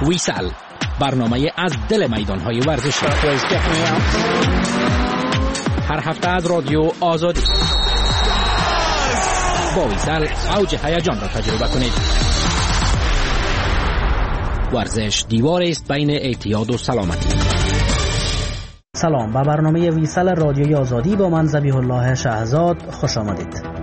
ویسل، برنامه از دل میدان‌های ورزشی. هر هفته از رادیو آزادی. با ویسل اوج هیجان را تجربه کنید. ورزش دیواری است بین اعتیاد و سلامتی. سلام، به برنامه ویسل رادیوی آزادی با من ذبیح الله شهزاد خوش آمدید.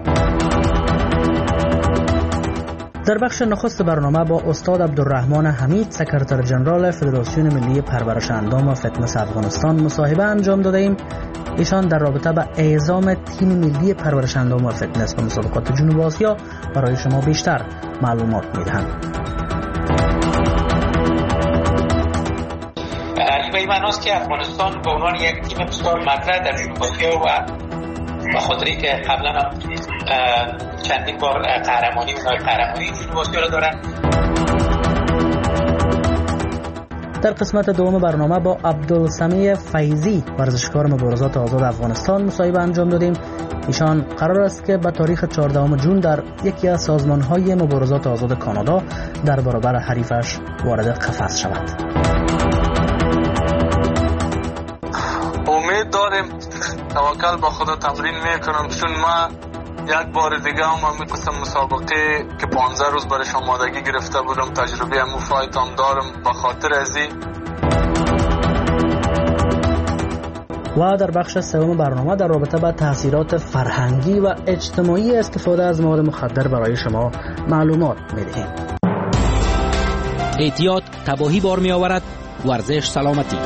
در بخش نخست برنامه با استاد عبدالرحمن حمید، سکرتر جنرال فدراسیون ملی پرورش اندام و فتنس افغانستان مصاحبه انجام داده ایم. ایشان در رابطه با اعزام تیم ملی پرورش اندام و فتنس و مسابقات جنوب آسیا برای شما بیشتر معلومات میدهند. به این معناست که افغانستان به عنوان یک تیم بسیار مطرح در جنوب آسیا و به خاطری که قبلا چندین بار قهرمانی جنوب آسیا را دارند. در قسمت دوم برنامه با عبدالسمیع فیضی، ورزشکار مبارزات آزاد افغانستان مصاحبه انجام دادیم. ایشان قرار است که به تاریخ 14 جون در یکی از سازمان‌های مبارزات آزاد کانادا در برابر حریفش وارد قفس شود. امید داریم، توکل با خدا تمرین میکنم، چون ما یک بار دیگه هم همین قسم مسابقه که 15 روز برش آمادگی گرفته بودم، تجربه همون فایت هم دارم به خاطر ازی. و در بخش سوم برنامه در رابطه با تاثیرات فرهنگی و اجتماعی استفاده از مواد مخدر برای شما معلومات میدهیم. اعتیاد تباهی بار می آورد، ورزش سلامتی.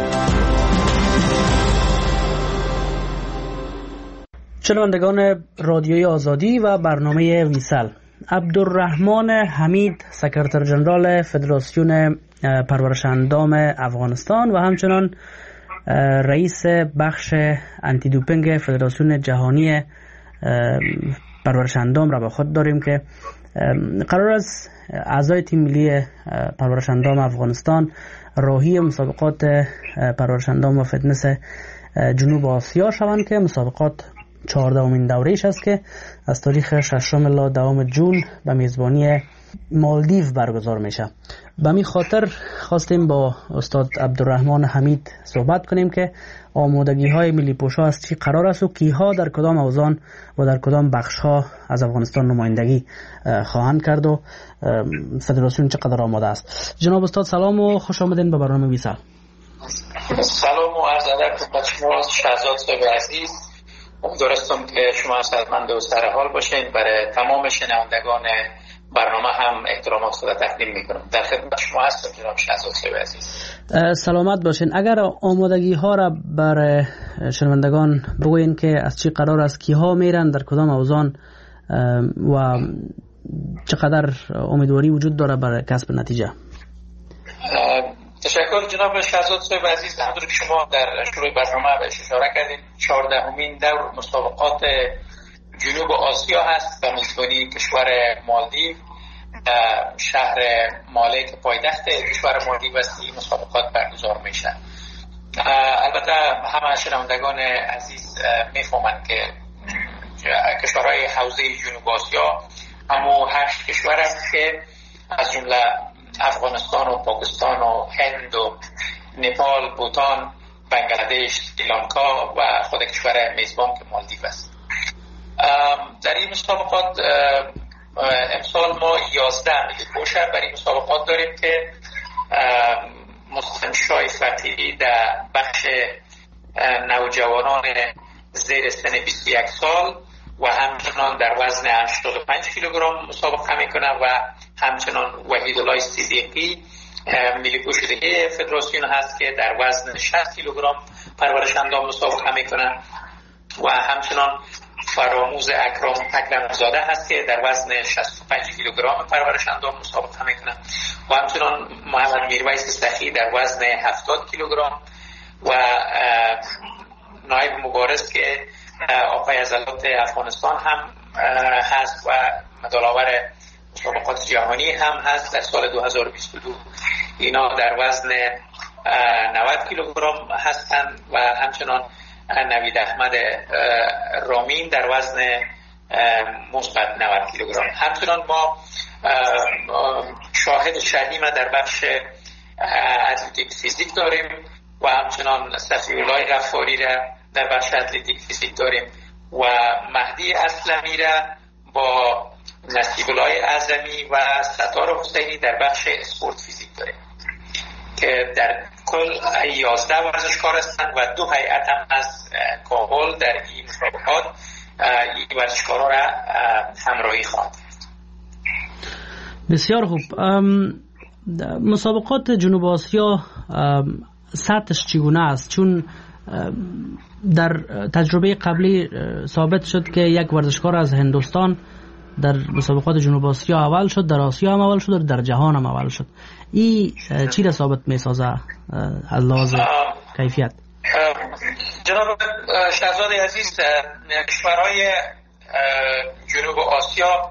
شنوندگان رادیوی آزادی و برنامه ویسل، عبدالرحمن حمید، سکرتر جنرال فدراسیون پرورش اندام افغانستان و همچنان رئیس بخش انتی دوپینگ فدراسیون جهانی پرورش اندام را با خود داریم که قرار است اعضای تیم ملی پرورش اندام افغانستان راهی مسابقات پرورش اندام و فتنس جنوب آسیا شوند که مسابقات 14مین دوره‌اش است که از تاریخ 6 الی 10 جون به میزبانی مالدیو برگزار میشه. به می خاطر خواستیم با استاد عبدالرحمن حمید صحبت کنیم که آمادگی های ملی پوشا از چی قرار است و کیها در کدام اوزان و در کدام بخش ها از افغانستان نمایندگی خواهند کرد و فدراسیون چقدر آماده است. جناب استاد سلام و خوش آمدین به برنامه ویسل. سلام و عرض ادب خدمت شما شهزاد صاحب عزیز. امیدوارم که شما سلامت و سرحال باشین. برای تمام شنوندگان برنامه هم احترامات خود تقدیم میکنم. در خدمت شما هستم جناب شهزاد صاحب عزیز. سلامت باشین. اگر آمادگی ها را برای شنوندگان بگوین که از چی قرار است، کیها میرن، در کدام اوزان و چقدر امیدواری وجود داره برای کسب نتیجه؟ تشکر جناب شهزاد صاحب عزیز. همونطور که شما در شروع برنامه بهش اشاره کردید، 14مین دور مسابقات جنوب آسیا هست به میزبانی کشور مالدیو. شهر ماله که پایتخت کشور مالدیو است، این مسابقات برگزار میشن. البته همه شنوندگان عزیز میفهمند که کشورهای حوزه جنوب آسیا همو 8 کشور است که از جمله افغانستان و پاکستان و هند و نپال، بوتان، بنگلادش، سریلانکا و خود کشور میزبان که مالدیو است. در این مسابقات امسال ما 11 ملی پوشه برای این مسابقات داریم که مستنشای فتیلی در بخش نوجوانان زیر سن 21 سال و همچنان در وزن 85 کیلوگرم مسابقه میکنه و همچنان وحیدالله صدیقی ملی پوش دیگه فدراسیون هست که در وزن 60 کیلوگرم پرورش اندام مسابقه میکنه و همچنان فراموز اکرام اکرم‌زاده هست که در وزن 65 کیلوگرم پرورش اندام مسابقه میکنه و همچنان محمد میرویس سخی در وزن 70 کیلوگرم و نایب مبارز که آقای عضلات افغانستان هم هست و مدال آور مسابقات جهانی هم هست در سال 2022. اینا در وزن 90 کیلوگرم هستند و همچنان نوید احمد رامین در وزن مثبت 90 کیلوگرم. همچنان ما شاهد شدیم در بخش اتلتیک فیزیک داریم و همچنان صفی‌الله غفاری را در بخش اتلتیک فیزیک داریم و مهدی اسلمی را با نصیب‌الله اعظمی و ستار حسینی در بخش اسپورت فیزیک داریم که در کل 11 ورزشکار هستند و 2 هیئت هم از کابل در این مسابقات این ورزشکارا را همراهی خواهد کرد. بسیار خوب. مسابقات جنوب آسیا سطحش چگونه است؟ چون در تجربه قبلی ثابت شد که یک ورزشکار از هندوستان در مسابقات جنوب آسیا اول شد، در آسیا هم اول شد و در جهان هم اول شد. این چی را ثابت می سازه از لحاظ کیفیت؟ جناب شهزاده عزیز، کشورهای جنوب آسیا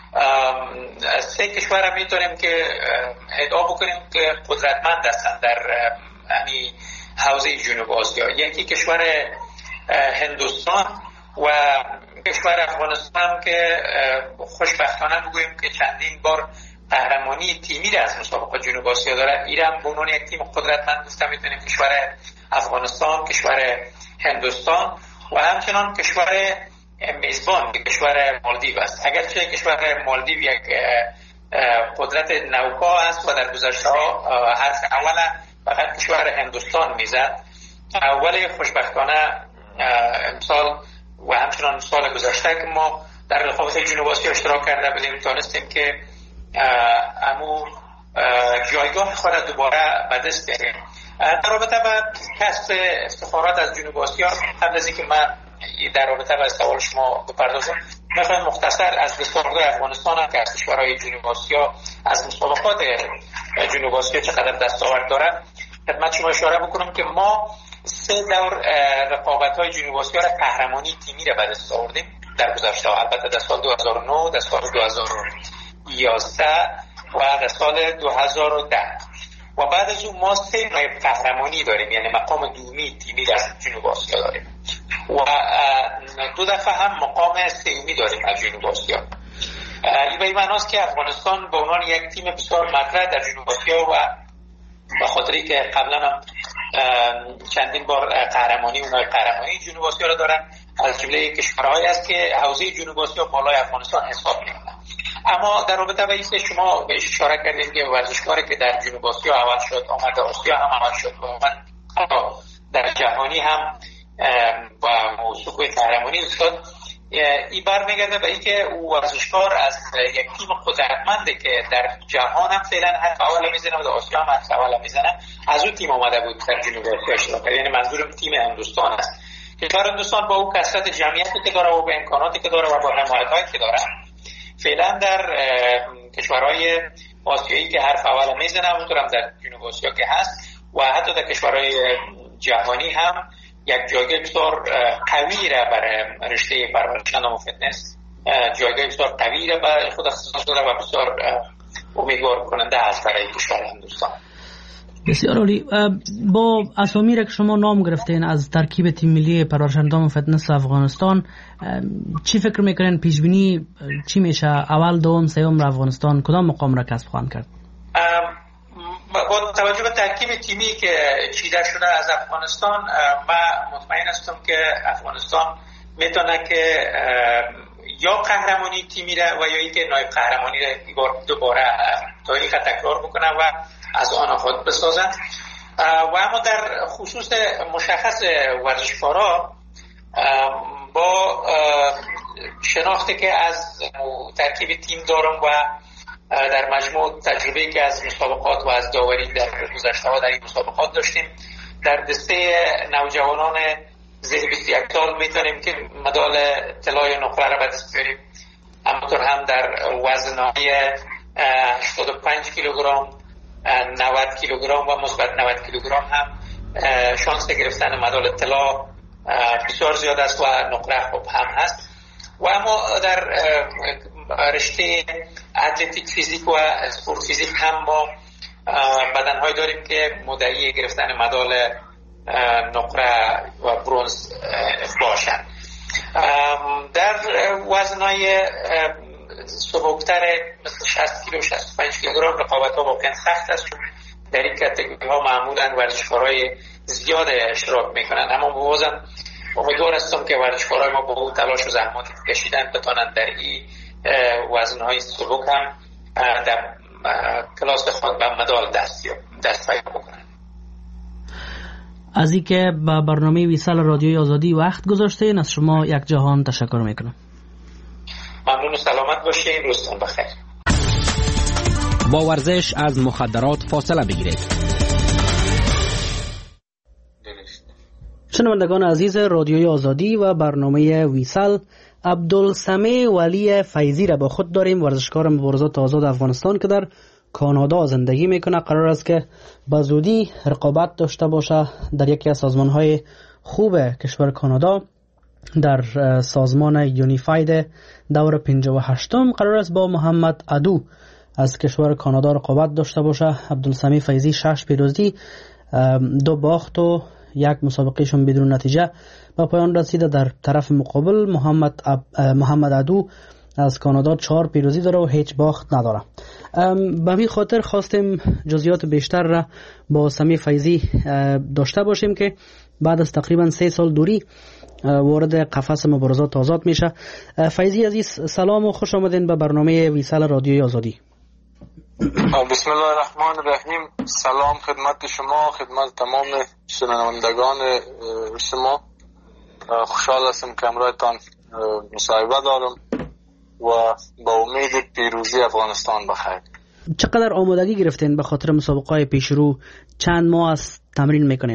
3 کشور را میتونیم که ادعا بکنیم که قدرتمند هستند در یعنی حوزه جنوب آسیا. یکی کشور هندوستان و کشور افغانستان که خوشبختانه بگوییم که چندین بار قهرمانی تیمی را از مسابقات جنوب آسیا داره. ایران به عنوان یک تیم قدرتمند گفته میتونیم کشور افغانستان، کشور هندوستان و همچنان کشور میزبان کشور مالدیو است. اگرچه کشور مالدیو یک قدرت نوپا است و در گذشته ها حرف اول فقط کشور هندوستان میزد، ولی خوشبختانه امسال و همچنان سال گذشته که ما در رقابت جنوب آسیا اشتراک کرده بودیم تونستیم که امو جایگاه خود دوباره به دست بیاریم. در رابطه با کسب افتخارات از جنوب آسیا، قبل از اینکه من در رابطه با سوال شما بپردازم، میخوایم مختصر از دستاوردهای افغانستان هم که از کشورهای جنوب آسیا از مسابقات جنوب آسیا چقدر دستاورد داره خدمت شما اشاره بکنم که ما 3 دور رقابت‌های جنوب آسیا را قهرمانی تیمی را به دست آوردیم در گذشته، البته در سال 2009، در سال 2011 و در سال 2010 و بعد از اون ما 3 نایب قهرمانی داریم، یعنی مقام دومی تیمی در جنوب آسیا داریم و 2 دفعه هم مقام سومی داریم از جنوب آسیا. این به این معناست که افغانستان به عنوان یک تیم بسیار مطرح در جنوب آسیا و به خاطری که قبلا هم چندین بار قهرمانی و نایب قهرمانی جنوب آسیا را دارن، از جمله کشورهایی است که حوزه جنوب آسیا بالای افغانستان حساب می‌کنه. اما در رابطه با اینکه شما بهش اشاره کردید که ورزشکاری که در جنوب آسیا اول شد، آمد آسیا هم اول شد و آمد در جهانی هم با موسوقه قهرمانی استاد، این برمیگرده به اینکه او ورزشکار از یک تیم قدرتمنده که در جهان هم فعلا حرف اول میزنه و در آسیا هم حرف اول میزنه، از اون تیم آمده بود در جنوب آسیا اشتراک کرد. یعنی منظورم تیم هندوستان است. کشور هندوستان با او کثرت جمعیتی که داره و با امکاناتی که داره و با حمایتایی که داره، فعلا در کشورهای آسیایی که حرف اول میزنه، اونطور هم در جنوب آسیا که هست و حتی در کشورهای جهانی هم یک جایگاه بسیار قوی را برای رشته پرورش اندام و فتنس، جایگاه بسیار قوی را برای خود اختصاص داره و بسیار امیدوار کننده است برای کشور هندوستان. بسیار عالی. با اسامی را که شما نام گرفتین از ترکیب تیم ملی پرورش اندام و فتنس افغانستان، چی فکر میکنین پیش بینی چی میشه؟ اول، دوم، سوم را افغانستان کدام مقام را کسب خواهند کرد؟ با توجه به ترکیب تیمی که چیده شده از افغانستان، من مطمئن هستم که افغانستان میتونه که یا قهرمانی تیمی را و یا اینکه نایب قهرمانی را دوباره تاریخ تکرار بکنه و از آن خود بسازن. و اما در خصوص مشخص ورزشکارا، با شناختی که از ترکیب تیم دارم و در مجموع تجربه‌ای که از مسابقات و از داوری در گذشته‌ها در این مسابقات داشتیم، در دسته نوجوانان زیر 21 سال میتونیم که مدال طلای نقره را به دست بیاریم. همونطور هم در وزن‌های 85 کیلوگرم، 90 کیلوگرم و مثبت 90 کیلوگرم هم شانس گرفتن مدال طلا بسیار زیاد است و نقره خوب هم هست. و اما در رشته اتلتیک فیزیک و اسپورت فیزیک هم ما بدن‌هایی داریم که مدعی گرفتن مدال نقره و برنز باشند. در وزن‌های سبکتر مثل 60 کیلو 65 کیلوگرم رقابت‌ها واقعا سخت است. در این کاتگوری ها معمولا ورزشکارای زیاد اشتراک میکنن، اما بازم امیدوار هستم که ورزشکارای ما با اون تلاش و زحماتی کشیدن بتونن در این وزنهای سبک هم در کلاس خود به مدال دست پیدا بکنن. از اینکه با برنامه ویسال رادیوی آزادی وقت گذاشتین، از شما یک جهان تشکر میکنم. ممنون و سلامت باشین. روزتون بخیر. با ورزش از مخدرات فاصله بگیرید. شنوندگان عزیز رادیوی آزادی و برنامه ویسال، عبدالسمیع ولی فیضی را با خود داریم، ورزشکار مبارزات آزاد افغانستان که در کانادا زندگی میکنه. قرار است که به زودی رقابت داشته باشه در یکی از سازمانهای خوب کشور کانادا، در سازمان یونیفاید دور 58م قرار است با محمد عدو از کشور کانادا رقابت داشته باشه. عبدالسمیع فیضی 6 پیروزی، 2 باخت و 1 مسابقهشون بدون نتیجه به پایان رسیده. در طرف مقابل محمد عدو از کانادا 4 پیروزی داره و هیچ باخت نداره. به همین خاطر خواستیم جزئیات بیشتر را با سمیع فیضی داشته باشیم که بعد از تقریبا 3 سال دوری وارد قفس مبارزات آزاد میشه. فیضی عزیز سلام و خوش آمدین به برنامه ویسال رادیوی آزادی. بسم الله الرحمن الرحیم. سلام خدمت شما، خدمت تمام شنوندگان شما. خوشحال هستم که امروزتان مصاحبه دارم و با امید پیروزی افغانستان بخیر. چقدر آمادگی گرفتین به خاطر مسابقه پیشرو؟ چند ماه از تمرین میکنین؟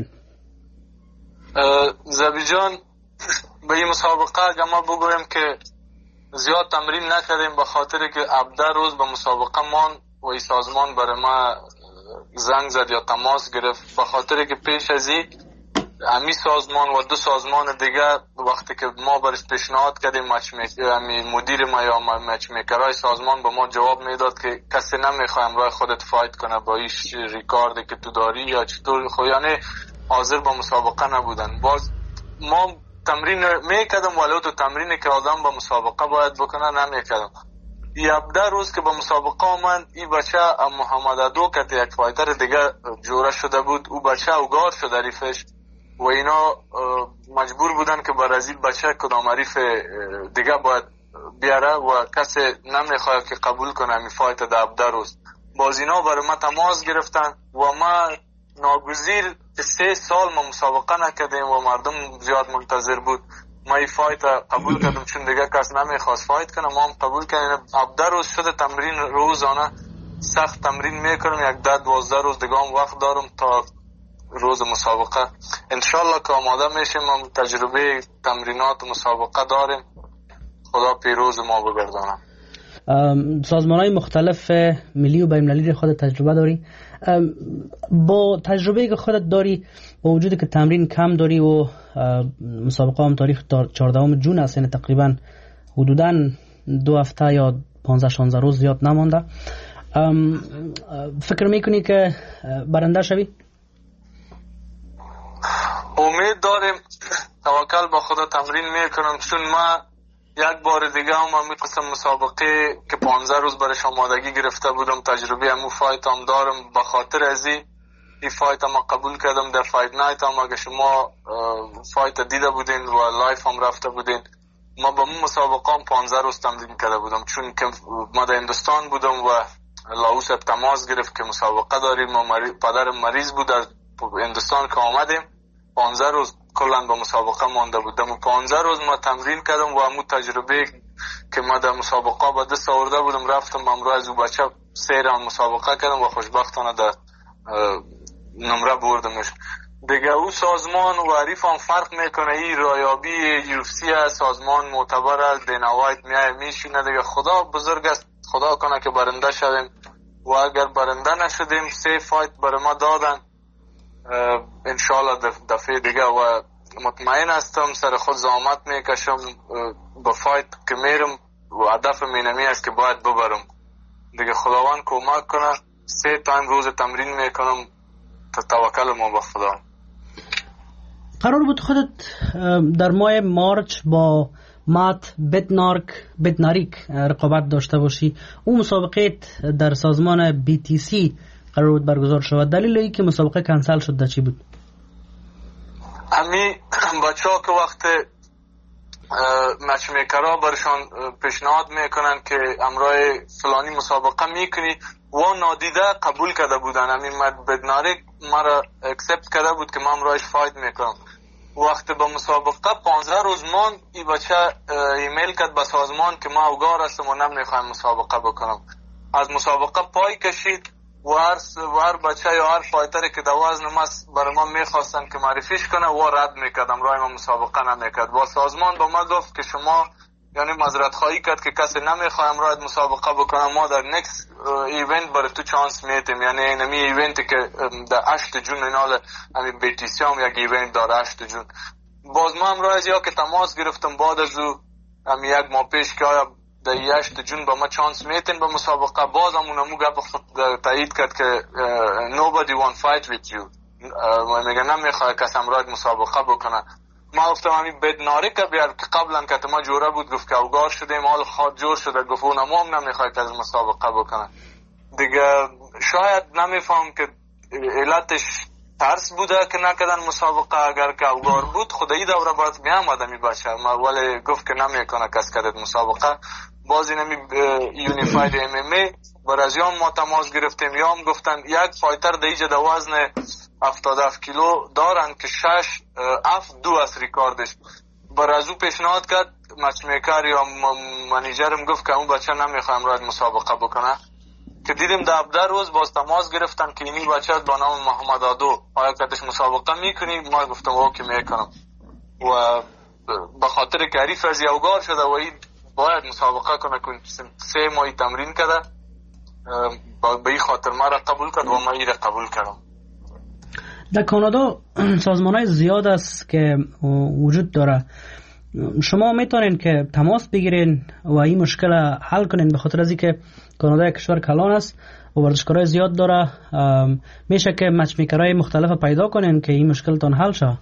زبی جان، به این مسابقه اگر ما بگویم که زیاد تمرین نکردیم به خاطر که 17 روز به مسابقه مان و این سازمان برای ما زنگ زد یا تماس گرفت، به خاطر که پیش از این امی سازمان و 2 سازمان دیگه وقتی که ما برش پیشنهاد کردیم مدیر ما یا مچ میکرای سازمان به ما جواب میداد که کسی نمیخواد امروز خودت فایت کنه با این ریکاردی که تو داری یا چطور، خو یعنی حاضر با مسابقه نبودن. باز ما تمرین میکردم ولی تو تمرینی که آدم با مسابقه باید بکنه نمیکردم. 17 روز که با مسابقه آمد، این بچه محمد عدو که یک فایتر دیگه جوره شده بود، او بچه اوگار شده ریفش و اینا مجبور بودن که برازیل بچه کدام حریف دیگه باید بیاره و کسی نمیخواد که قبول کنه این فایت در 17 روز. باز اینا برای ما تماس گرفتن و ما ناگزیر 3 سال ما مسابقه نکردیم و مردم زیاد منتظر بود. ما این فایت قبول کردم چون دیگه کس نمیخواست فایت کنه، ما هم قبول کردیم. 17 روز شده تمرین روزانه سخت تمرین میکنم، یک 10-12 روز دیگه هم وقت دارم تا روز مسابقه. انشالله که آماده میشیم، هم تجربه تمرینات مسابقه داریم. خدا پیروز ما بگردانه. سازمان‌های مختلف ملی و بین‌المللی خود تجربه داری. با تجربه که خودت داری، با وجودی که تمرین کم داری و مسابقه هم تاریخ 14 جون است، یعنی تقریبا حدوداً 2 هفته یا 15-16 روز زیاد نمانده، فکر میکنی که برنده شوی؟ امید داریم. توکل با خدا تمرین میکنم چون ما یک بار دیگه هم همی قسم مسابقه که 15 روز برش آمادگی گرفته بودم، تجربه همو فایت هم دارم. به خاطر از این فایت هم قبول کردم. در فایت نایت هم اگه شما فایت دیده بودین و لایف هم رفته بودین، ما با من مسابقه هم 15 روز تمرین کرده بودم چون که ما در هندوستان بودم و لاوس تماس گرفت که مسابقه داریم و پدرم مریض بود در هندوستان که آمدیم. 15 روز کلن با مسابقه مانده بودم و 15 روز ما تمرین کردم و همون تجربه که ما در مسابقه با دست آورده بودم رفتم امروز از او بچه 3 راند مسابقه کردم و خوشبختانه در نمره بردمش دیگه. او سازمان و حریف هم فرق میکنه. این رایابی UFC سازمان معتبر است، دینا وایت میشینه دیگه. خدا بزرگ است، خدا کنه که برنده شویم و اگر برنده نشدیم 3 فایت برای ما دادن انشالله دفعه دیگه و مطمئن هستم سر خود زحمت میکشم با فایت که میرم و هدف مینمی است که باید ببرم دیگه. خداوند کمک کنه. 3 تایم روز تمرین میکنم، توکل ما به خدا. قرار بود خودت در ماه مارچ با مات بدناریک رقابت داشته باشی. اون مسابقه در سازمان BTC قرار بود برگزار شود. دلیل ای که مسابقه کنسل شد چی بود؟ همین بچه‌ها که وقت مچ میکرها برشان پیشنهاد میکنن که امرای فلانی مسابقه میکنی و نادیده قبول کرده بودن. همین بدناری مرا اکسپت کرده بود که من امرایش فایت میکنم. وقتی به مسابقه 15 روز مان این بچه ایمیل کرد به سازمان که ما اوگار هستم و نمیخوایم مسابقه بکنم. از مسابقه پای کشید و هر بچه یا هر فایتری که در وزن ما برای ما میخواستن که معرفیش کنه و رد میکردم، رای ما مسابقه نمیکرد. با سازمان با ما گفت که شما یعنی معذرت خواهی کرد که کسی نمیخوایم رای مسابقه بکنم، ما در نکست ایونت برای تو چانس میتیم. یعنی اینمی ایونتی که در 8 جون اینال همین بیتیسی هم یک ایونت داره 8 جون. باز ما هم رای یا که تماس گرفتم بعد از او همین یک ماه پیش که آیا در 8 جون با ما چانس میتین به مسابقه. باز همونمو گپ تایید کرد که nobody want fight with you، میگه نمیخواد کسی امراض مسابقه بکنه. ما گفتم همین بدناری که بیار که قبلا که ما جوره بود گفت که اوگار شدیم حال خود جور شده، گفت اونم هم نمیخواد از مسابقه بکنه دیگه. شاید نمیفهم که علتش ترس بوده که نکردن مسابقه. اگر که اوگار بود خدایی دوره باید میامده می باشه، ولی گفت که نمیکنه کس کرد مسابقه. باز اینمی یونیفاید ام ام ای برای یام ما تماس گرفتیم، یام گفتن یک فایتر دیجه در وزن 77 کیلو دارن که 6-7-2 از ریکاردش. برای او پیشنهاد کرد مچ میکر یا منیجرم گفت که اون بچه نمیخوایم راید مسابقه بکنه. که دیدیم در 17 روز باز تماس گرفتن که اینی بچه با نام محمد عادو آیا کدش مسابقه میکنی؟ ما گفتم اوکی میکنم و به خاطر که حریف از یوگار شده و این باید مسابقه کنه که 3 ماهی تمرین کرده به این خاطر ما را قبول کرد و ما این را قبول کردم. در کانادا سازمان‌های زیاد است که وجود داره. شما میتونین که تماس بگیرین و این مشکل حل کنین، به خاطر از اینکه کانادا یک کشور کلان است و ورزشکارای زیاد داره. میشه که مچ میکرای مختلف پیدا کنین که این مشکلتون حل شه.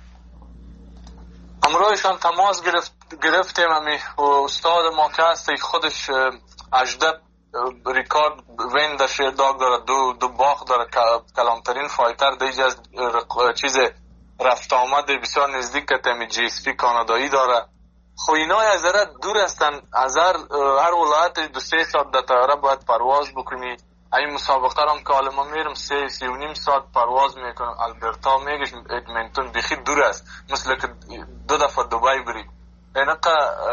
امروزشان تماس گرفتیم همی استاد ما که هست خودش 18 ریکارد وین در شیرداگ داره، دو باخت داره، کلامترین فایتر دیگه از چیز رفت آمد بسیار نزدیک که تیمی جی اس پی کانادایی داره. خو اینا از ذره دور هستن، از هر ولایت 2-3 ساعت در طیاره باید پرواز بکنی. این مسابقه هم که حالا ما میرم 3-3.5 ساعت پرواز میکنم. البرتا میگش ادمنتون بخی دور است، مثل که 2 دفعه دبی بری، اینقه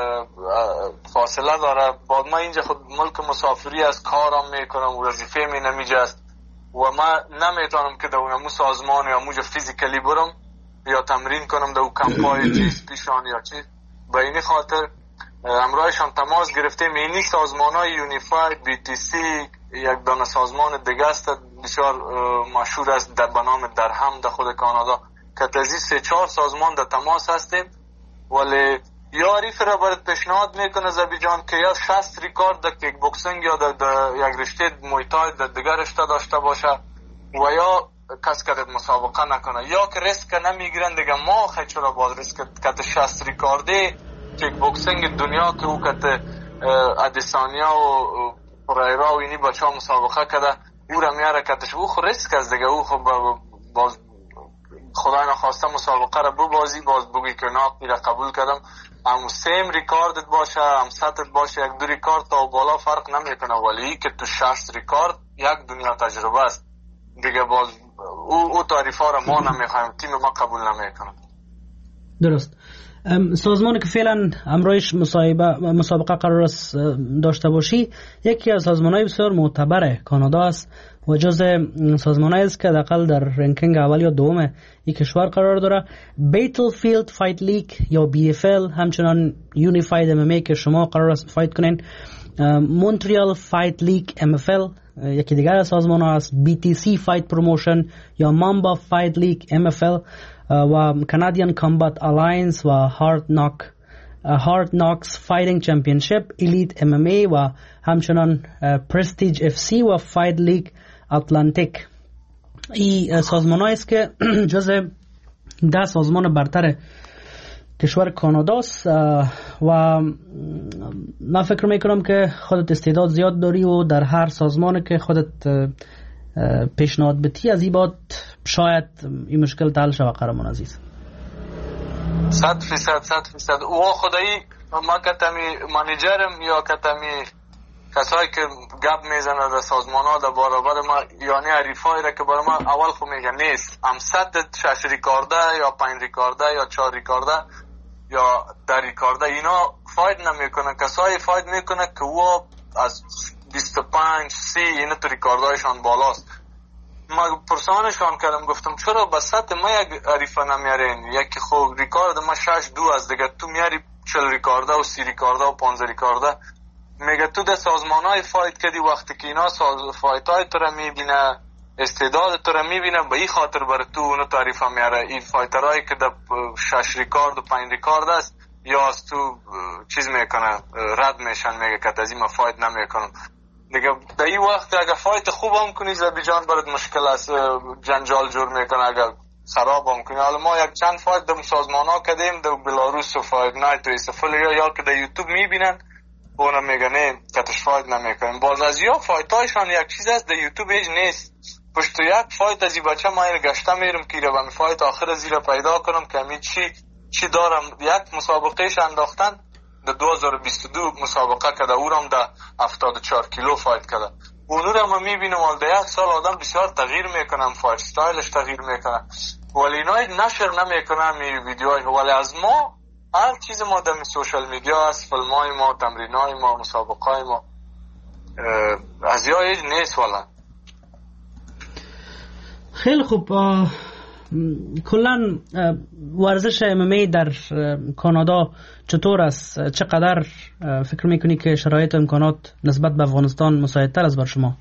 فاصله داره. بعد ما اینجا خود ملک مسافری از کارم میکنم، وظیفه می نمیجاست و ما نمیتونم که در اونمو سازمان یا موجه فیزیکلی برم یا تمرین کنم در کمپای جی اس پی شان یا چی. به این خاطر امرایشان تماس گرفتیم. اینی سازمان های یونیفاید بی تی سی یک دانه سازمان دیگه است بسیار مشهور است در بنام درهم در خود کانادا که تازی 3-4 سازمان در تماس هستیم. ولی یا عریف را برات پیشنهاد میکنه زبی جان که یا 60 ریکارد در کیک بوکسینگ یا در یک رشته مویتای در دیگر رشته داشته باشه و یا کس کرد مسابقه نکنه، یا که ریسک نمیگیرن دیگه. ما خیلی چرا باید ریسک کت 60 ریکارده کیک بوکسینگ دنیا که او کت ادیسانیا و پرایرا و اینی بچه ها مسابقه کرده او را میاره کتش او خود ریسک از دیگه. او خب باز خدای نخواسته مسابقه را ببازی باز بگی که نه را قبول کردم. هم سیم ریکاردت باشه هم ستت باشه، 1-2 ریکارد تا بالا فرق نمیکنه، ولی که تو 60 ریکارد یک دنیا تجربه است دیگه. باز او تعریفا را ما نمیخوایم، تیم ما قبول نمیکنه. درست. سازمانی که فعلا امروز مسابقه قرار است داشته باشی یکی از سازمان‌های بسیار معتبر کانادا است و جز سازمان‌هایی است که حداقل در رنکینگ اول یا دوم این کشور قرار داره. بیتلفیلد فایت لیگ یا BFL، همچنان یونیفاید MMA که شما قرار است فایت کنین، مونتریال فایت لیگ MFL یکی دیگر از سازمان‌ها است، BTC فایت پروموشن یا مامبا فایت لیگ MFL و کانادین کامبات الاینس و هارد ناکس فایتینگ چمپیونشیپ، الیت MMA و همچنان پرستیج FC و فایت لیگ اتلانتیک. این سازمان‌هایی است که جزء 10 سازمان برتر کشور کاناداست و من فکر میکنم که خودت استعداد زیاد داری و در هر سازمانی که خودت پیشنهاد بتی از این بعد شاید این مشکل حل شود قهرمان عزیز؟ 100% او خدایی ما کتمی منیجرم یا کتمی کسایی که گپ میزنه در سازمان ها در برابر ما، یعنی حریفایی را که برای ما اول خو میگن نیست هم 6 ریکارده یا 5 ریکارده یا 4 ریکارده یا 10 ریکارده، اینا فاید نمیکنه. کسایی فاید میکنه که او از 25-30 اینا تو ریکاردایشان بالاست. ما پرسانشان کردم گفتم چرا به سطح ما یک حریفه نمیارین؟ یکی خب ریکارد ما 6-2 از دیگه تو میاری 40 ریکارده و 30 ریکارده و 15 ریکارده. میگه تو در سازمان های فایت کردی، وقتی که اینا فایت های تو را میبینه، استعداد تو را میبینه، به این خاطر برای تو اونو تعریف میاره. این فایتر هایی که در 6 ریکارد و 5 ریکارد است یا از تو چیز میکنه رد میشن، میگه که از این ما فایت نمیکنم دیگه. در این وقت اگر فایت خوب هم کنی زبیجان برات مشکل است، جنجال جور میکنه اگر خراب هم کنی. حالا ما یک چند فایت در سازمان ها کردیم در بلاروس و فایت نایت و ایسفل یا که در یوتیوب میبینن اونا میگنه کتش فایت نمیکنیم. باز از یا فایت هایشان یک چیز است در یوتیوب ایج نیست. پشت یک فایت از این بچه ما این گشته میرم که رو فایت آخر زیر پیدا کنم که همی چی دارم. یک مسابقهش انداختن در 2022 مسابقه کده، او رام در 74 کیلو فایت کده. اونو را ما میبینم ولی در یک سال آدم بسیار تغییر میکنم، فایت ستایلش تغییر میکنه ولی اینا نشر نمیکنم این ویدیوهای. ولی از ما هر چیز ما در سوشال میدیا هست، فیلمای ما، تمرینای ما، مسابقای ما، از یا ایج نیست والا. خیلی خوب. کلن ورزش MMA در کانادا چطور است؟ چقدر فکر میکنی که شرایط و امکانات نسبت به افغانستان مساعدتر است بر شما؟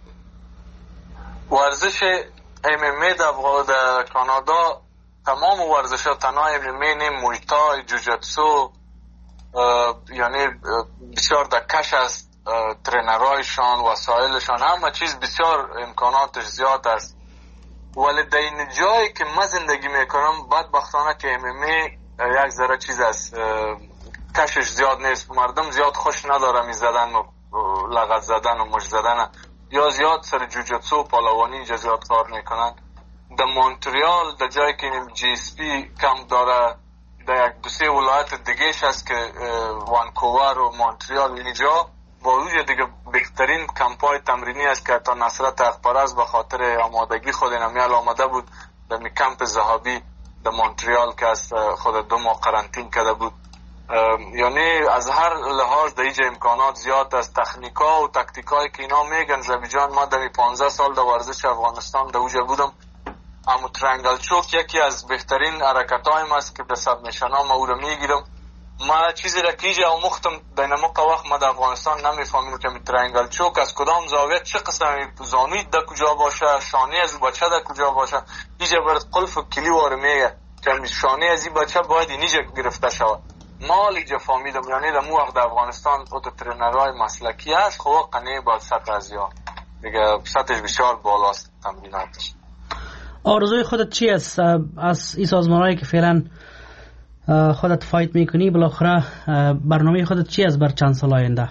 ورزش MMA در کانادا تمام ورزش ها تنها MMA نیم، مویتای، جوجتسو، یعنی بسیار دکش است، ترینرایشان، وسایلشان، همه چیز بسیار امکاناتش زیاد است. ولی در این جایی که من زندگی میکنم بدبختانه که MMA یک ذره چیز است، کشش زیاد نیست. مردم زیاد خوش نداره می زدن و لغت زدن و مش زدن، یا زیاد سر جوجتسو و پالوانی اینجا زیاد کار میکنن. در مونتریال در جایی که GSP کم داره، در یک 2-3 ولایت دیگهش هست که وانکوور و مونتریال، اینجا با وجود دیگه بهترین کمپای تمرینی است که تا نصرت اخبارز به خاطر آمادگی خود نمیال آماده بود در می کمپ ذهابی در مونتریال که از خود 2 ماه قرنطین کرده بود. یعنی از هر لحاظ در اینجا امکانات زیاد است. تکنیکا و تکتیکایی که اینا میگن زبیجان، ما در 15 سال در ورزش افغانستان در اوجه بودم. اما ترنگل چوک یکی از بهترین حرکت هایم است که به سب نشانه ما او رو میگیرم. ما چیزی را که ایجا مختم در نموقع وقت ما در افغانستان نمیفهمیم که ترنگل چوک از کدام زاویه چه قسمی زانوی در کجا باشه، شانه از بچه در کجا باشه. ایجا برد قلف و کلی واره میگه که شانه از این بچه باید اینجا گرفته شود. ما ایجا فهمیدم یعنی در مو وقت در افغانستان اوتو ترینرهای مسلکی هست، خواه قنیه باید سطح از یا دیگه سطحش بسیار بالاست تمریناتش. آرزوی خودت چی است از این سازمانهایی که فعلا خودت فایت میکنی؟ بالاخره برنامه خودت چی است بر چند سال آینده؟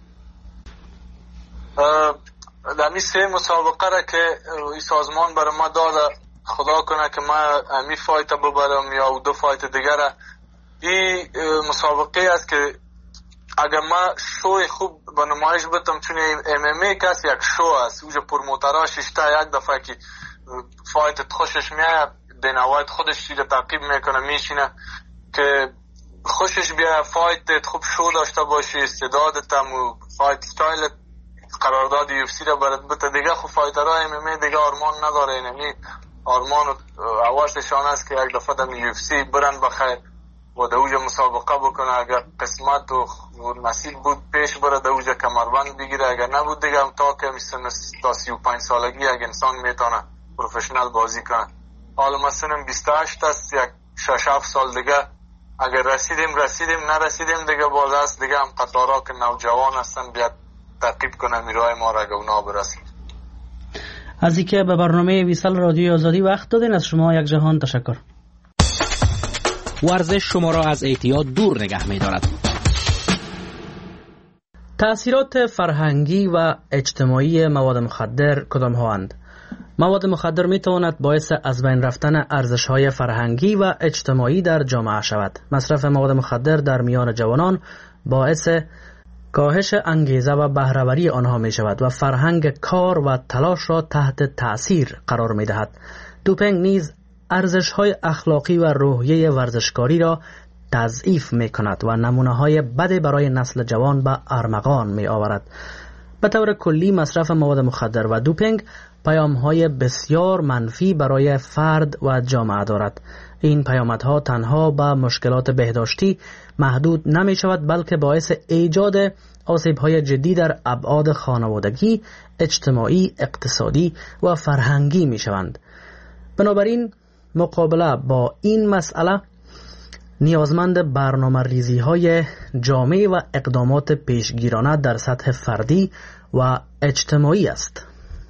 در این 3 مسابقه را که این سازمان برای ما داده، خدا کنه که ما امی فایت ببرم یا 2 فایت دیگر. این مسابقه است که اگر ما شوی خوب به نمایش بدم، چون MMA کس یک شو است، اوجا پروموتراش اشته یک دفعه که فایت خوشش میاد دینوایت خودش رو تعقیب میکنه میشینه که خوشش بیا فایت خوب شو داشته باشی، استعدادت و فایت ستایلت قرارداد UFC را برات بده دیگه. خب فایترها MMA دیگه آرمان نداره، یعنی آرمان اولشان است که یک دفعه در UFC برن بخیر و در اوجا مسابقه بکنه. اگر قسمت و نصیب بود پیش بره در اوجا کمربند بگیره، اگر نبود دیگه هم تا که تا 35 سالگی یک انسان میتونه پروفشنال بازی کنه. حالا مثلا 28 است، یک 6-7 سال دیگه اگر رسیدیم نرسیدیم دیگه باز است دیگه هم قطارا که نوجوان هستن بیاد تعقیب کنه میرای ما را اگه اونا برسید. از اینکه به برنامه ویسال رادیوی آزادی وقت دادین از شما یک جهان تشکر. ورزش شما را از اعتیاد دور نگه می دارد. تأثیرات فرهنگی و اجتماعی مواد مخدر کدام هاند؟ مواد مخدر می تواند باعث از بین رفتن ارزش‌های فرهنگی و اجتماعی در جامعه شود. مصرف مواد مخدر در میان جوانان باعث کاهش انگیزه و بهره‌وری آنها می شود و فرهنگ کار و تلاش را تحت تأثیر قرار می دهد. دوپینگ نیز ارزش‌های اخلاقی و روحیه ورزشکاری را تضعیف می کند و نمونه‌های بد برای نسل جوان به ارمغان می آورد. به طور کلی مصرف مواد مخدر و دوپینگ پیام‌های بسیار منفی برای فرد و جامعه دارد. این پیامدها تنها به مشکلات بهداشتی محدود نمی شود بلکه باعث ایجاد آسیب‌های جدی در ابعاد خانوادگی، اجتماعی، اقتصادی و فرهنگی می شوند. بنابراین مقابله با این مسئله نیازمند برنامه ریزی های جامع و اقدامات پیشگیرانه در سطح فردی و اجتماعی است.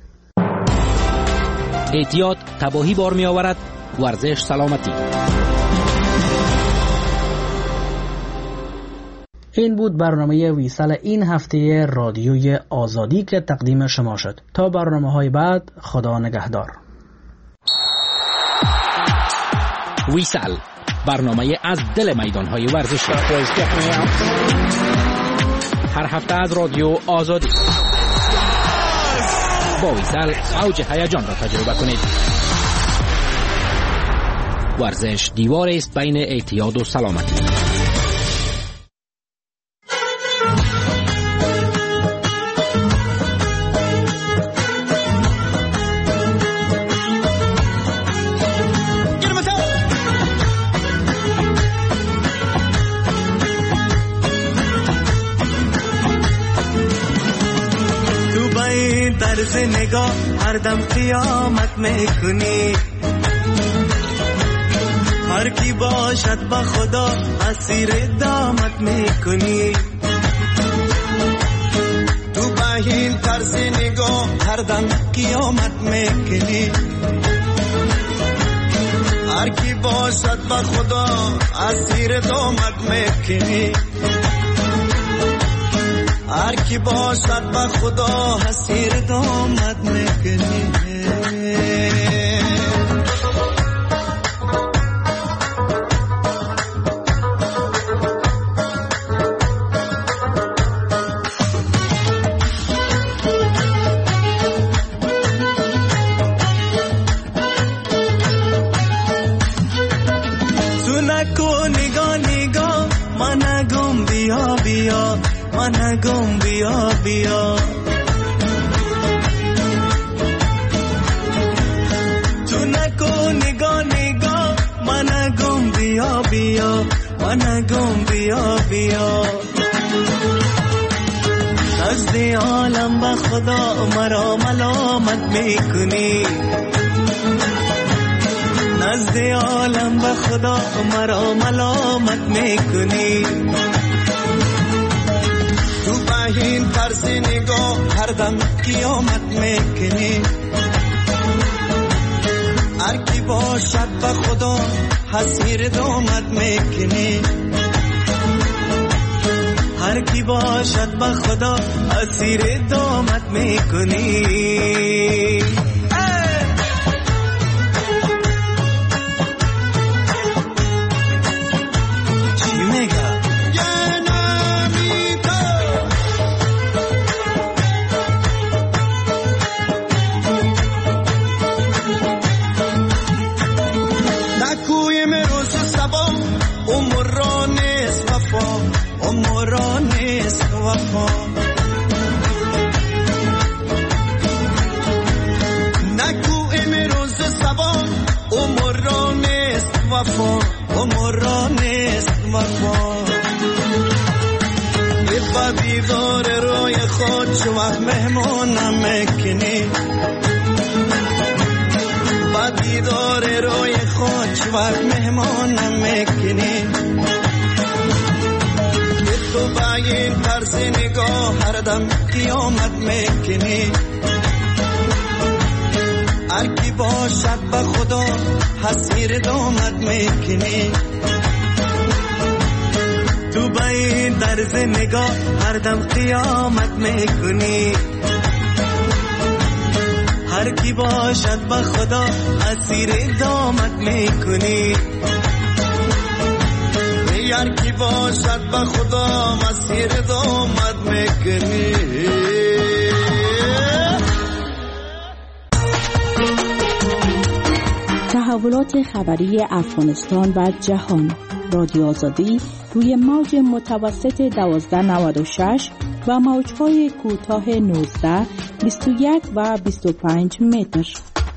اعتیاد تباهی بار می آورد، ورزش سلامتی. این بود برنامه ویسال این هفته رادیوی آزادی که تقدیم شما شد. تا برنامه های بعد، خدا نگهدار. ویسال، برنامه از دل میدان‌های ورزشی. هر هفته از رادیو آزادی. با ویسال اوج هیجان را تجربه کنید. ورزش دیواری است بین اعتیاد و سلامتی. طرز نگاه هر دم قیامت میکنی، هر کی باشد با خدا اسیر دامت میکنی. تو با این طرز نگاه هر دم قیامت میکنی، هر کی باشد با خدا اسیر دامت میکنی. هر کی باشد با خدا اسیر دامت میکنی. تو نکو نگاه نگاه منگم بیا بیا، منگم بیا بیا. تو نکو نگاه نگاه منگم بیا بیا، منگم بیا بیا. نزد عالم با خدا مرا ملامت میکنی، نزد عالم با خدا مرا ملامت میکنی. تو با این طرز نگاه هر دم قیامت میکنی، هر کی باشد با خدا اسیر دامت میکنی. هر کی باشد با خدا اسیر دامت میکنی. چی میگه؟ نگو امروز سبا عمر نیست وفا، عمر نیست وفا. با دیدار روی خود چو وقت مهمونم میکنی، با دیدار روی خود چو وقت مهمونم میکنی. تو با این طرز نگاه هر دم قیامت میکنی، هر کی باشد با خدا اسیر دامت میکنی. تو با این طرز نگاه هر دم قیامت میکنی. هر کی باشد با خدا اسیر دامت میکنی. هر کی باشد با خدا اسیر دامت میکنی. تحولات خبری افغانستان و جهان. رادیو آزادی روی موج متوسط 1296 و موج‌های کوتاه 19، 21 و 25 متر.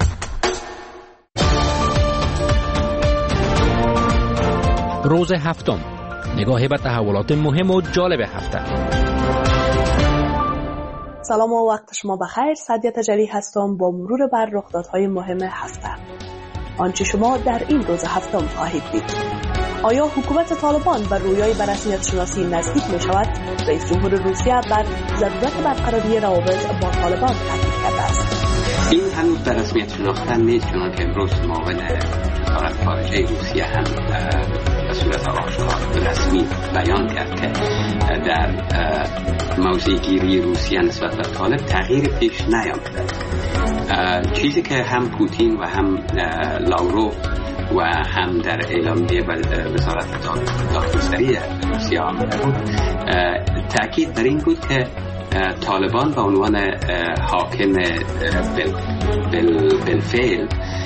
روز هفتم، نگاهی به تحولات مهم و جالب هفته. سلام و وقت شما بخیر. سعدیه تجلی هستم با مرور بر رخدادهای مهم هفته. آنچه شما در این روز هفتم خواهید دید: آیا حکومت طالبان بر رویای به رسمیت شناسی نزدیک می شود؟ رئیس جمهور روسیه بر ضرورت برقراری روابط با طالبان تاکید کرده است. این هنوز به رسمیت شناختن نیست، چون که امروز معاون وزارت خارجه روسیه هم به صورت آشکار رسمی بیان کرد که در موضع گیری روسیه نسبت به طالب تغییر پیش نیامده. چیزی که هم پوتین و هم لاوروف و هم در اعلامیه وزارت دادگستری روسیه آمده بود، تأکید بر این بود که طالبان به عنوان حاکم بالفعل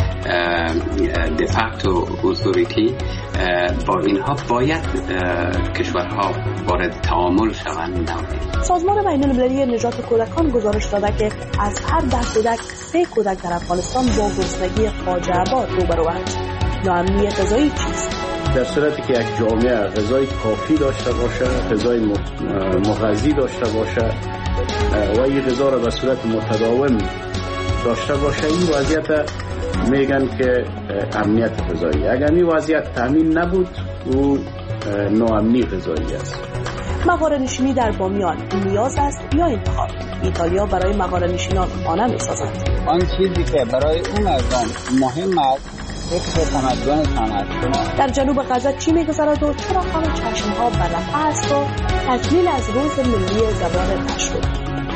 دفاکتو اتوریتی با اینها باید کشورها وارد تعامل شوند. سازمان بین‌المللی نجات کودکان گزارش داده که از هر 10 کودک 3 کودک در افغانستان با گرسنگی فاجعه بار روبروند. ناامنی غذایی چیست؟ در صورتی که یک جامعه غذای کافی داشته باشه، غذای مغذی داشته باشه و این غذا را به صورت متداوم داشته باشه، این وضعیت میگن که امنیت غذایی. اگر این وضعیت تامین نبود، او ناامنی غذایی است. مغاره‌نشینی در بامیان نیاز است یا انتخاب؟ ایتالیا برای مغاره‌نشینان خانه می‌سازد. آن چیزی که برای اون مردم مهم است فکر تمدن صنعتی. در جنوب غزه چی می‌گذرد و چرا همه چشم‌ها بر رفح است و تکمیل از روز ملی زبان تشویق؟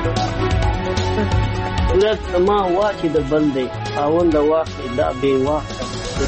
ولت ما واقع د بندي اون د واقع د بي واقع.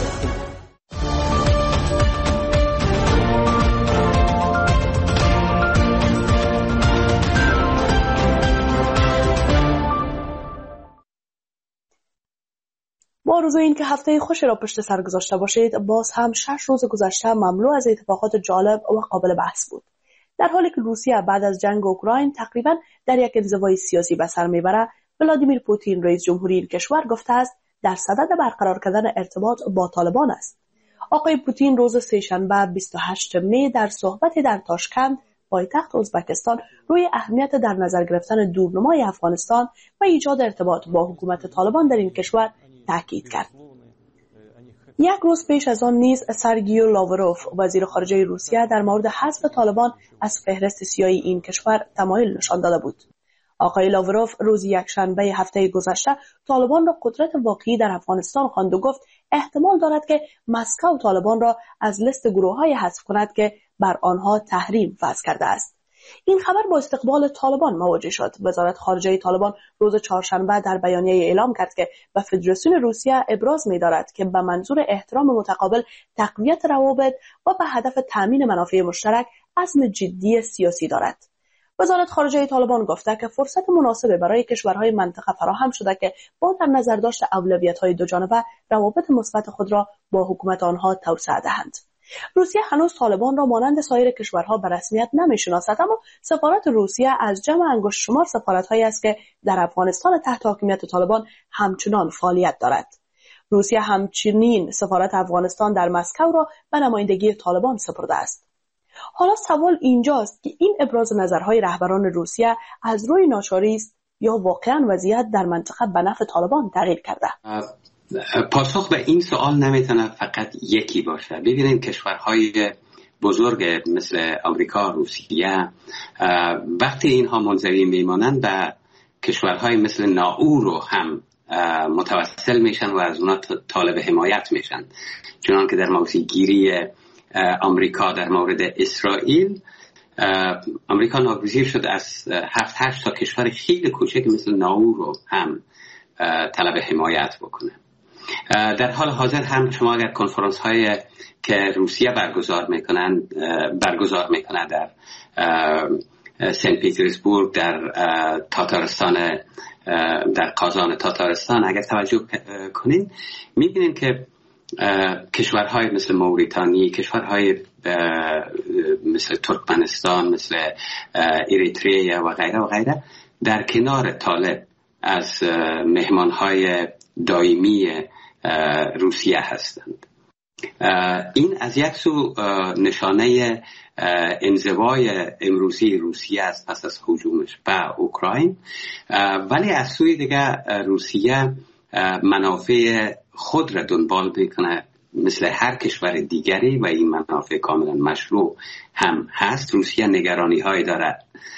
با آرزوی این که هفته خوشی را پشت سر گذاشته باشید، باز هم 6 روز گذشته مملو از اتفاقات جالب و قابل بحث بود. در حالی که روسیه بعد از جنگ اوکراین تقریبا در یک انزوای سیاسی به سر میبره، ولادیمیر پوتین رئیس جمهوری این کشور گفته است در صدد برقرار کردن ارتباط با طالبان است. آقای پوتین روز سه‌شنبه 28 می در صحبتی در تاشکند پایتخت ازبکستان روی اهمیت در نظر گرفتن دورنمای افغانستان و ایجاد ارتباط با حکومت طالبان در این کشور تاکید کرد. یک روز پیش از آن نیز سرگیو لاوروف وزیر خارجه روسیه در مورد حذف طالبان از فهرست سیاسی این کشور تمایل نشان داده بود. آقای لاوروف روز یکشنبه هفته گذشته طالبان را قدرت واقعی در افغانستان خواند و گفت احتمال دارد که مسکو طالبان را از لیست گروه‌های حذف کند که بر آنها تحریم وضع کرده است. این خبر با استقبال طالبان مواجه شد. وزارت خارجه طالبان روز چهارشنبه در بیانیه اعلام کرد که به فدراسیون روسیه ابراز می‌دارد که به منظور احترام متقابل، تقویت روابط و به هدف تامین منافع مشترک عزم جدی سیاسی دارد. وزارت خارجه طالبان گفته که فرصت مناسبی برای کشورهای منطقه فراهم شده که با در نظر داشت اولویت‌های دوجانبه روابط مثبت خود را با حکومت آنها توسعه دهند. روسیه هنوز طالبان را مانند سایر کشورها به رسمیت نمی‌شناسد، اما سفارت روسیه از جمع انگشت شمار سفارت‌هایی است که در افغانستان تحت حاکمیت طالبان همچنان فعالیت دارد. روسیه همچنین سفارت افغانستان در مسکو را به نمایندگی طالبان سپرده است. حالا سوال اینجاست که این ابراز نظرهای رهبران روسیه از روی ناچاری است یا واقعا وضعیت در منطقه به نفع طالبان تغییر کرده؟ پاسخ به این سوال نمیتونه فقط یکی باشه. ببینید کشورهای بزرگ مثل آمریکا، روسیه، وقتی اینها منزوی میمانند به کشورهای مثل ناورو هم متوسل میشن و از اونها طالب حمایت میشن. چنانکه در موضع گیری آمریکا در مورد اسرائیل امریکا ناگزیر شد از 7-8 تا کشور خیلی کوچک مثل ناورو هم طلب حمایت بکنه. در حال حاضر هم شما اگر کنفرانس های که روسیه برگزار میکنه در سنت پیترزبورگ، در تاتارستان، در قازان تاتارستان اگر توجه کنین میبینین که کشورهای مثل موریتانی، کشورهای مثل ترکمنستان، مثل اریتریه و غیره و غیره در کنار طالب از مهمانهای دائمی روسیه هستند. این از یک سو نشانه انزوای امروزی روسیه است پس از هجومش به اوکراین، ولی از سوی دیگه روسیه منافع خود را دنبال میکنه مثل هر کشور دیگری و این منافع کاملا مشروع هم هست. روسیه نگرانی های داره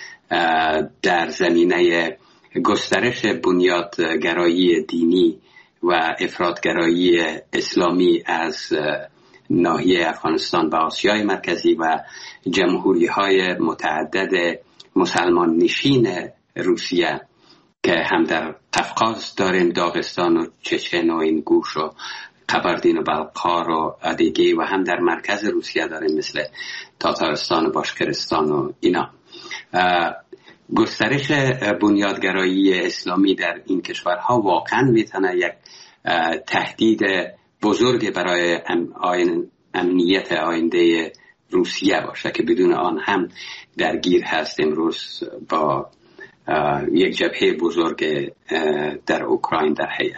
در زمینه گسترش بنیادگرایی دینی و افراطگرایی اسلامی از ناحیه افغانستان و آسیای مرکزی و جمهوری های متعدد مسلمان نشین روسیه که هم در قفقاز داریم، داغستان و چچن و اینگوش و قبردین و بلقار و ادیگی، و هم در مرکز روسیه داریم مثل تاتارستان و باشکرستان و اینا. گسترش بنیادگرایی اسلامی در این کشورها واقعا میتونه یک تهدید بزرگ برای امنیت آینده روسیه باشه که بدون آن هم درگیر هست امروز با یک جبهه بزرگ در اوکراین،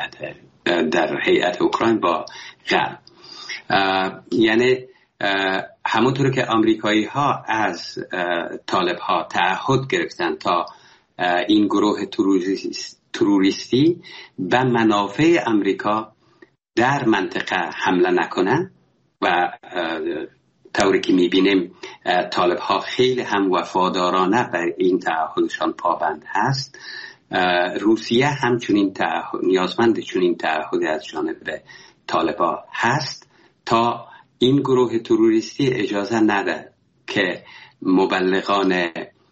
در هیئت اوکراین با غرب. یعنی همونطور که آمریکایی ها از طالب ها تعهد گرفتن تا این گروه تروریستی به منافع امریکا در منطقه حمله نکنن و طوری که میبینیم طالب ها خیلی هم وفادارانه بر این تعهدشان پابند هست، روسیه همچنین نیازمند چنین تعهدی از جانب طالب ها هست تا این گروه تروریستی اجازه نده که مبلغان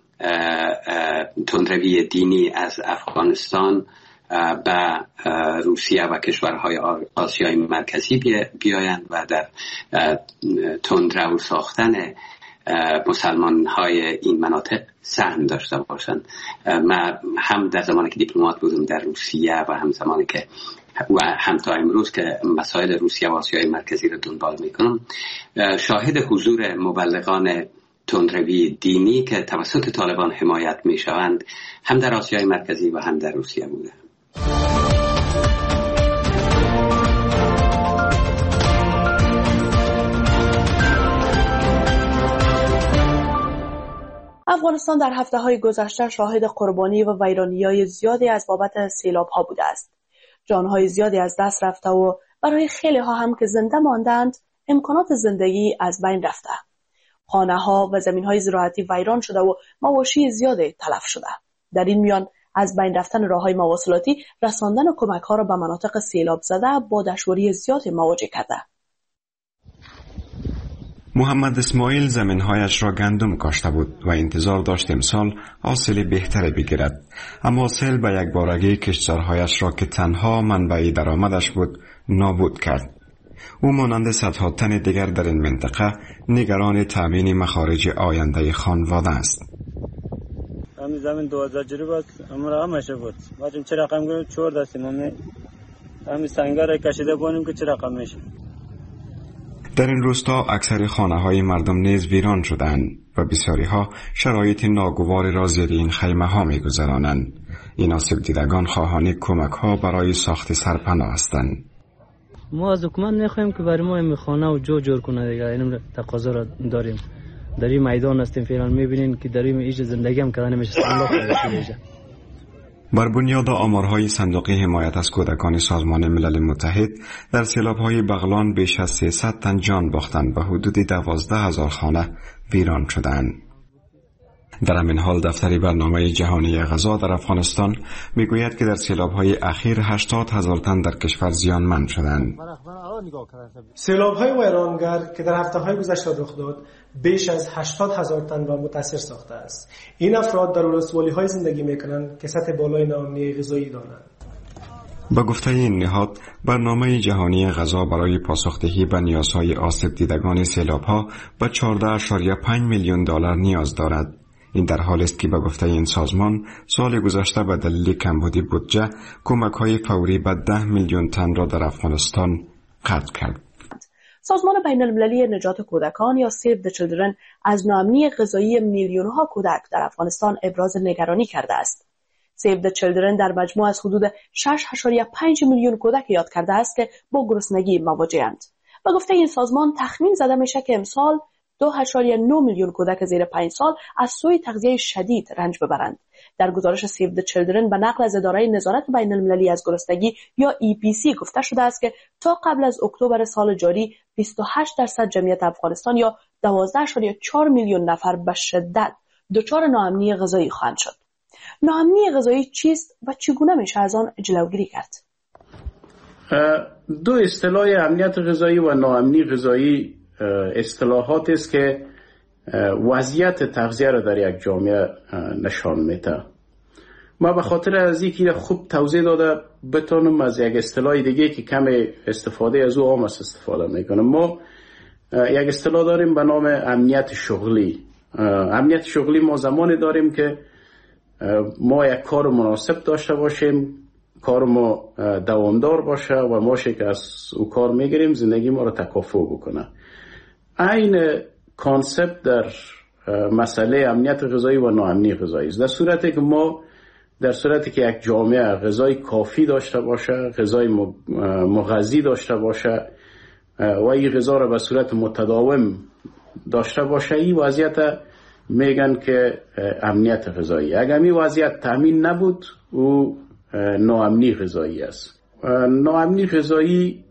تندروی دینی از افغانستان به روسیه و کشورهای آسیای مرکزی بیایند و در تندرو ساختن مسلمان های این مناطق سهم داشته باشند. من هم در زمانی که دیپلمات بودم در روسیه و هم زمانی که و هم تا امروز که مسائل روسیه و آسیای مرکزی رو دنبال میکنم، شاهد حضور مبلغان تندروی دینی که توسط طالبان حمایت میشوند هم در آسیای مرکزی و هم در روسیه بوده. افغانستان در هفته‌های گذشته شاهد قربانی و ویرانی‌های زیادی از بابت سیلاب‌ها بوده است. جان‌های زیادی از دست رفته و برای خیلی‌ها هم که زنده ماندند امکانات زندگی از بین رفته. خانه‌ها و زمین‌های زراعتی ویران شده و مواشی زیادی تلف شده. در این میان از بین رفتن راه‌های مواصلاتی رساندن کمک‌ها را به مناطق سیلاب زده با دشواری زیادی مواجه کرده. محمد اسماعیل زمین‌هایش را گندم کاشته بود و انتظار داشت امسال حاصل بهتری بگیرد، اما سیل به یک بارگی کشتزارهایش را که تنها منبع درآمدش بود نابود کرد. او مانند صدها تن دیگر در این منطقه نگران تامین مخارج آینده خانواده است. همین زمین 2000 جریب است، امرا همشه بود. بعدم چه رقم گرفتیم 4 دستیم همین سنگر را کشیده بونیم که چه رقم میشه. در این روستا اکثر خانه‌های مردم نیز ویران شدند و بسیاری‌ها شرایط ناگواری را زیر این خیمه‌ها می‌گذرانند. این آسیب دیدگان خواهان کمک‌ها برای ساخت سرپناه هستند. ما از حکومت می‌خوایم که برای ما این خانه و جور کنه دیگه. این تقاضا را داریم. در این میدان هستیم فعلا، می‌بینین که در این ایج زندگی هم کردن نمیشه. بر بنیاد آمارهای صندوق حمایت از کودکان سازمان ملل متحد در سیلاب‌های بغلان بیش از 300 تن جان باختند و حدود 12,000 خانه ویران شدند. در همین حال دفتر برنامه جهانی غذا در افغانستان میگوید که در سیلاب‌های اخیر 80,000 تن در کشور زیانمند شدند. سیلاب‌های ویرانگر که در هفته‌های گذشته رخ داد بیش از 80,000 تن را متاثر ساخته است. این افراد در ولسوالی‌های زندگی می‌کنند که سطح بالای ناامنی غذایی دارند. با گفته این نهاد، برنامه جهانی غذا برای پاسخدهی به نیازهای آسیب دیدگان سیلاب‌ها به 14.5 میلیون دلار نیاز دارد. این در حالی است که به گفته این سازمان سال گذشته به دلیل کمبودی بودجه کمک‌های فوری به 10 میلیون تن را در افغانستان قطع کرد. سازمان بین‌المللی نجات کودکان یا Save the Children از ناامنی غذایی میلیون‌ها کودک در افغانستان ابراز نگرانی کرده است. Save the Children در مجموع از حدود 6.5 میلیون کودک یاد کرده است که با گرسنگی مواجه‌اند. به گفته این سازمان تخمین زده میشه که امسال 2.9 میلیون کودک زیر 5 سال از سوی تغذیه شدید رنج ببرند. در گزارش Save the Children به نقل از اداره نظارت بین‌المللی از گرسنگی یا EPC گفته شده است که تا قبل از اکتبر سال جاری 28% جمعیت افغانستان یا 12.4 میلیون نفر به شدت دچار ناامنی غذایی خواهند شد. ناامنی غذایی چیست و چگونه میشه از آن جلوگیری کرد؟ دو اصطلاح امنیت غذایی و ناامنی غذایی اصطلاحات است که وضعیت تغذیه را در یک جامعه نشان میده. ما به خاطر از اینکه خوب توضیح داده بتونم از یک اصطلاح دیگه که کم استفاده از او عام استفاده میکنم. ما یک اصطلاح داریم به نام امنیت شغلی. امنیت شغلی ما زمانی داریم که ما یک کار مناسب داشته باشیم، کار ما دوامدار باشه و ماشه که از او کار میگیریم زندگی ما را تکافؤ بکنه. این کانسپت در مسئله امنیت غذایی و ناامنی غذایی است. در صورتی که یک جامعه غذای کافی داشته باشه، غذای مغذی داشته باشه و این غذا را به صورت متداوم داشته باشه، این وضعیت میگن که امنیت غذایی. اگر این وضعیت تامین نبود او ناامنی غذایی است. ناامنی غذایی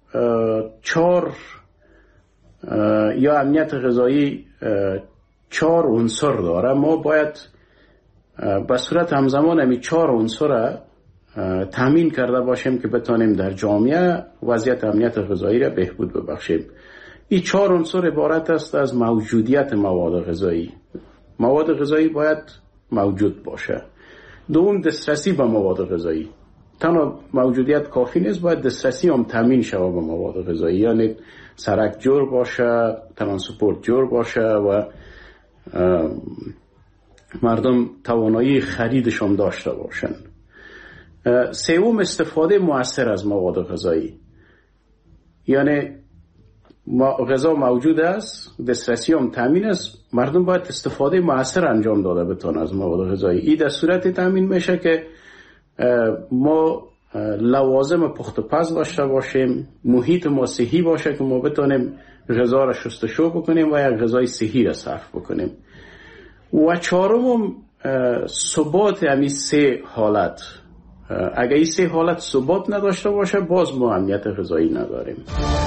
یا امنیت غذایی 4 عنصر داره. ما باید به صورت همزمان همین 4 عنصر را تامین کرده باشیم که بتانیم در جامعه وضعیت امنیت غذایی را بهبود ببخشیم. این 4 عنصر عبارت است از موجودیت مواد غذایی. مواد غذایی باید موجود باشه. دوم دسترسی به مواد غذایی. تنها موجودیت کافی نیست، باید دسترسی هم تامین شود به مواد غذایی. یعنی سرک جور باشه، ترانسپورت جور باشه و مردم توانایی خریدشون داشته باشن. سوم استفاده مؤثر از مواد غذایی. یعنی غذا موجود است، دسترسی هم تامین است، مردم باید استفاده مؤثر انجام داده بتونه از مواد غذایی. این در صورتی تامین میشه که ما لوازم پخت و پز داشته باشیم، محیط ما صحی باشه که ما بتونیم غذا را شستشو بکنیم و یک غذای صحی را صرف بکنیم. و چهارم ثبات همین 3 حالت. اگر این 3 حالت ثبات نداشته باشه باز ما امنیت غذایی نداریم.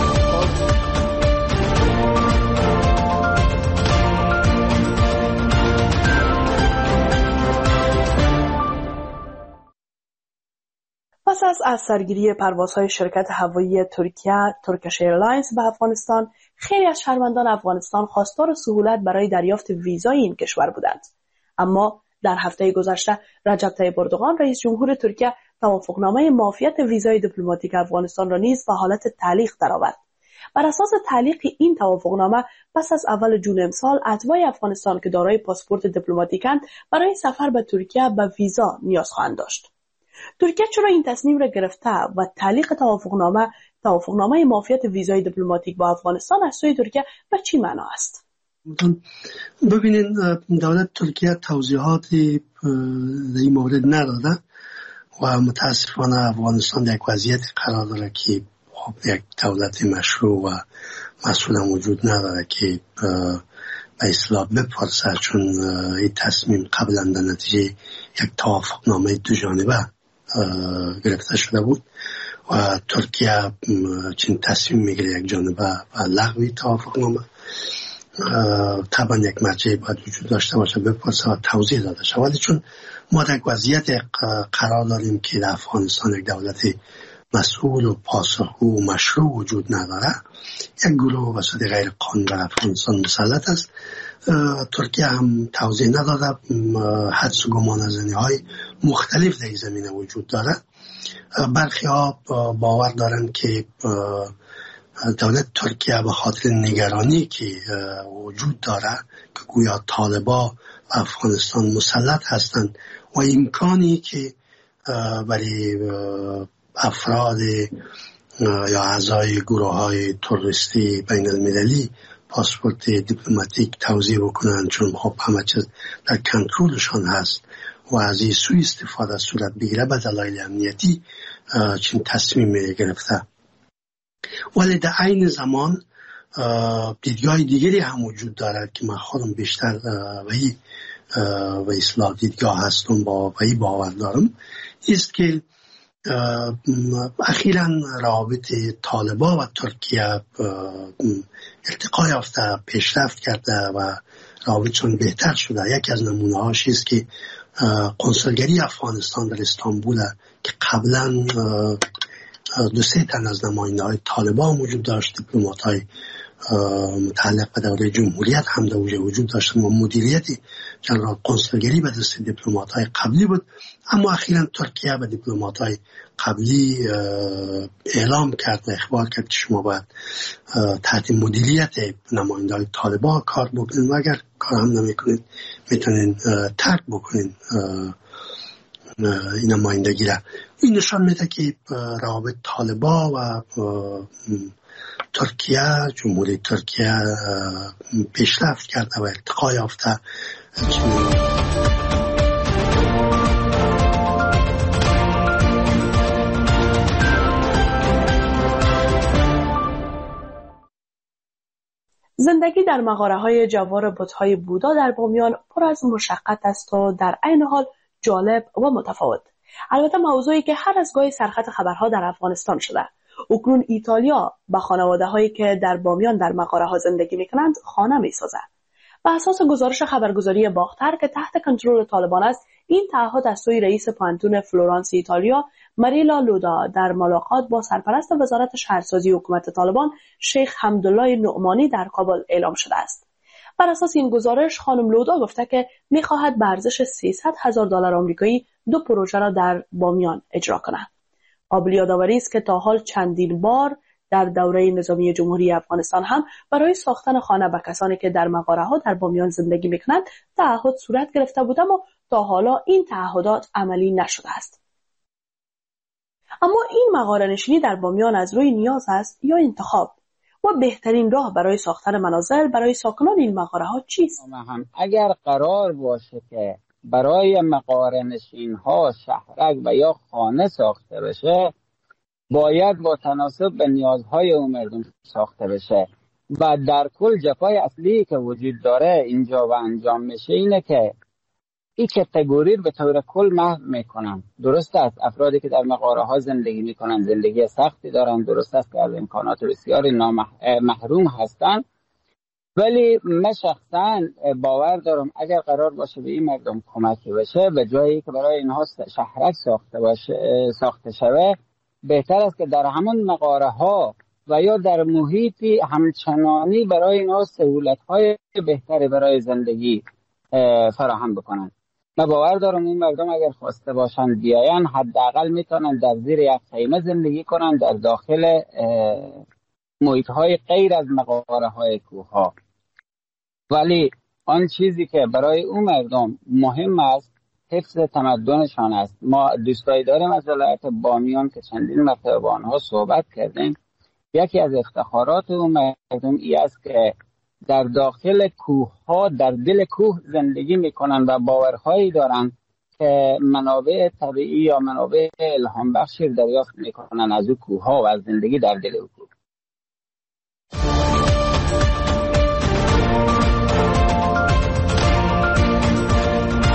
پس از سرگیری پروازهای شرکت هوایی ترکیه ترکیش ایرلاینز به افغانستان، خیلی از شهروندان افغانستان خواستار سهولت برای دریافت ویزای این کشور بودند. اما در هفته گذشته رجب طیب اردوغان رئیس جمهور ترکیه توافقنامه معافیت ویزای دیپلماتیک افغانستان را نیز به حالت تعلیق درآورد. بر اساس تعلیق این توافقنامه پس از اول جون امسال اتباع افغانستان که دارای پاسپورت دیپلماتیکند برای سفر به ترکیه به ویزا نیاز خواهند داشت. ترکیه چرا این تصمیم را گرفته و تعلیق توافقنامه معافیت ویزای دیپلماتیک با افغانستان از سوی ترکیه به چی معنا است؟ ببینید دولت ترکیه توضیحاتی در این مورد نداده و متاسفانه افغانستان در یک وضعیت قرار داره که یک دولت مشروع و مسئول وجود نداره که به اصطلاح بپرسه، چون این تصمیم قبلا در نتیجه یک توافقنامه دو جانبه گرفته شده بود و ترکیه چون تصمیم میگیره یک جانبه و لغوی توافقنامه طبعا یک مرجع باید وجود داشته باشه بپرسه و توضیح داده شود. ولی چون ما در وضعیت قرار داریم که در افغانستان یک دولت مسئول و پاسخگو و مشروع وجود نداره، یک گروه وسط غیر قانونی در افغانستان مسلط است. ترکیه هم توضیح نداده، حدس و گمانه‌زنی های مختلف در این زمینه وجود داره. برخی ها باور دارند که دولت ترکیه به خاطر نگرانی که وجود داره که گویا طالبان و افغانستان مسلط هستند و امکانی که برای افراد یا اعضای گروه های تروریستی بین المللی پاسپورت دیپلماتیک توزیع بکنن، چون خب همه چیز در کنترلشان هست و از این سوء استفاده صورت بگیره به دلایل امنیتی چون تصمیم گرفته. ولی در عین زمان دیدگاه دیگری هم وجود دارد که من خودم بیشتر و اصلاح دیدگاه هستم با وی باور دارم، است که اخیراً روابط طالبان و ترکیه ارتقا یافته، پیشرفت کرده و روابطشون بهتر شده. یکی از نمونه هاش است که قنصلگری افغانستان در استانبول که قبلا 2-3 تن از نماینده های طالبان وجود داشت، دیپلمات های متعلق به دوره جمهوریت هم در وجود داشت و مدیریت جنرال قنصلگری به دست دیپلمات های قبلی بود. اما اخیراً ترکیه به دیپلمات های قبلی اعلام کرد و اخبار کرد که شما باید تحت مدیریت نماینده های طالبان کار بکنید و اگر کار هم نمیکنید میتونید ترک بکنید این نمایندگی را. این نشان میده که روابط طالبان و ترکیه، جمهوری ترکیه پیشرفت کرده و ارتقا یافته. زندگی در مغاره‌های جوار بت‌های بودا در بامیان پر از مشقت است و در عین حال جالب و متفاوت. البته موضوعی که هر از گاهی سرخط خبرها در افغانستان شده. اکنون ایتالیا به خانواده‌هایی که در بامیان در مغاره‌ها زندگی می‌کنند خانه می‌سازد. بر اساس گزارش خبرگزاری باختر که تحت کنترل طالبان است، این تعهد از سوی رئیس پانتون فلورانس ایتالیا ماریلا لودا در ملاقات با سرپرست وزارت شهرسازی حکومت طالبان شیخ حمدالله نعمانی در کابل اعلام شده است. بر اساس این گزارش خانم لودا گفته که می‌خواهد به ارزش $300,000 آمریکایی 2 پروژه را در بامیان اجرا کند. قابل یادآوری است که تا حال چندین بار در دوره نظامی جمهوری افغانستان هم برای ساختن خانه به کسانی که در مغاره‌ها در بامیان زندگی می‌کنند تعهد صورت گرفته بود، اما تا حالا این تعهدات عملی نشده است. اما این مغاره‌نشینی در بامیان از روی نیاز است یا انتخاب؟ و بهترین راه برای ساختن منازل برای ساکنان این مغاره‌ها چیست؟ اگر قرار باشه که برای مغاره‌نشین‌ها شهرک و یا خانه ساخته بشه، باید با تناسب به نیازهای اون مردم ساخته بشه و در کل جفای اصلی که وجود داره اینجا و انجام میشه اینه که این کتگوری به طور کل محو میکنن. درست است افرادی که در مغاره‌ها زندگی میکنن زندگی سختی دارن، درست است که از امکانات بسیاری محروم هستن، ولی من شخصا باور دارم اگر قرار باشه به این مردم کمکی بشه، به جایی که برای اینها شهرک ساخته شوه، بهتر است که در همون مغاره‌ها و یا در محیطی همچنانی برای اینها سهولت‌های بهتری برای زندگی فراهم بکنن. من باور دارم این مردم اگر خواسته باشن بیاین، حداقل میتونن در زیر یک خیمه زندگی کنن در داخل محیط‌های غیر از مغاره‌های کوه‌ها. ولی آن چیزی که برای اون مردم مهم است حفظ تمدنشان است. ما دوستایی داریم از ولایت بامیان که چندین مرتبه با آنها صحبت کردیم. یکی از افتخارات اون مردم ای است که در داخل کوه‌ها در دل کوه زندگی میکنن و باورهایی دارن که منابع طبیعی یا منابع الهام بخشی دریافت میکنن از اون کوه‌ها و از زندگی در دل اون کوه.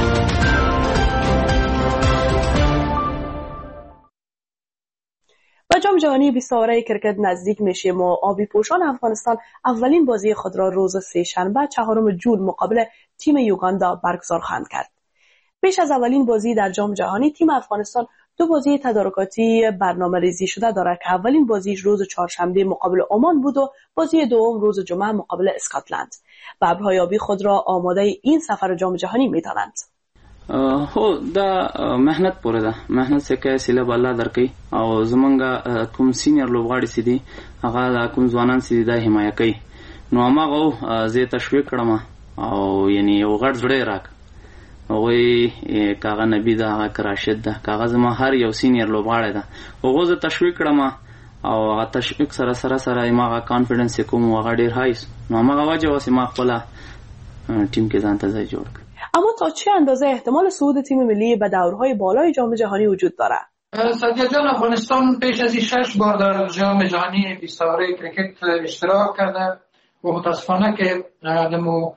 و و جام جهانی 20 ساله کرکت نزدیک میشه و آبی پوشان افغانستان اولین بازی خود را روز سه‌شنبه 4 جون مقابل تیم یوگاندا برگزار خواهند کرد. پیش از اولین بازی در جام جهانی تیم افغانستان 2 بازی تدارکاتی برنامه‌ریزی شده دارد که اولین بازیش روز چهارشنبه مقابل عمان بود و بازی دوم روز جمعه مقابل اسکاتلند. و ابرهای آبی خود را آماده این سفر جام جهانی می‌دانند. دا مهنت پورې ده، مهنت څخه سیله بالا درکې او زمونږ کوم سینیئر لوبغاړي سي دي هغه کوم ځوانان سي دا حمایت کوي. نو هغه زه تشویق کړم او یعنی یو غړ زړه راک وای کاغه نبی دا راشد ده کاغه زما هر یو سینیئر لوبغاړی ده هغه زه تشویق کړم او هغه تشویق سره ما کانفیډنس کوم هغه ډیر هایس. نو هغه وجه واسه ما خپل ټیم کې ځان ته ځای جوړ کړ. اما تا چه اندازه احتمال صعود تیم ملی به دورهای بالای جام جهانی وجود دارد؟ سعدیه جان، افغانستان پیش از این 6 بار در جام جهانی 20 ساله کرکت اشتراک کرده و متاسفانه که دمو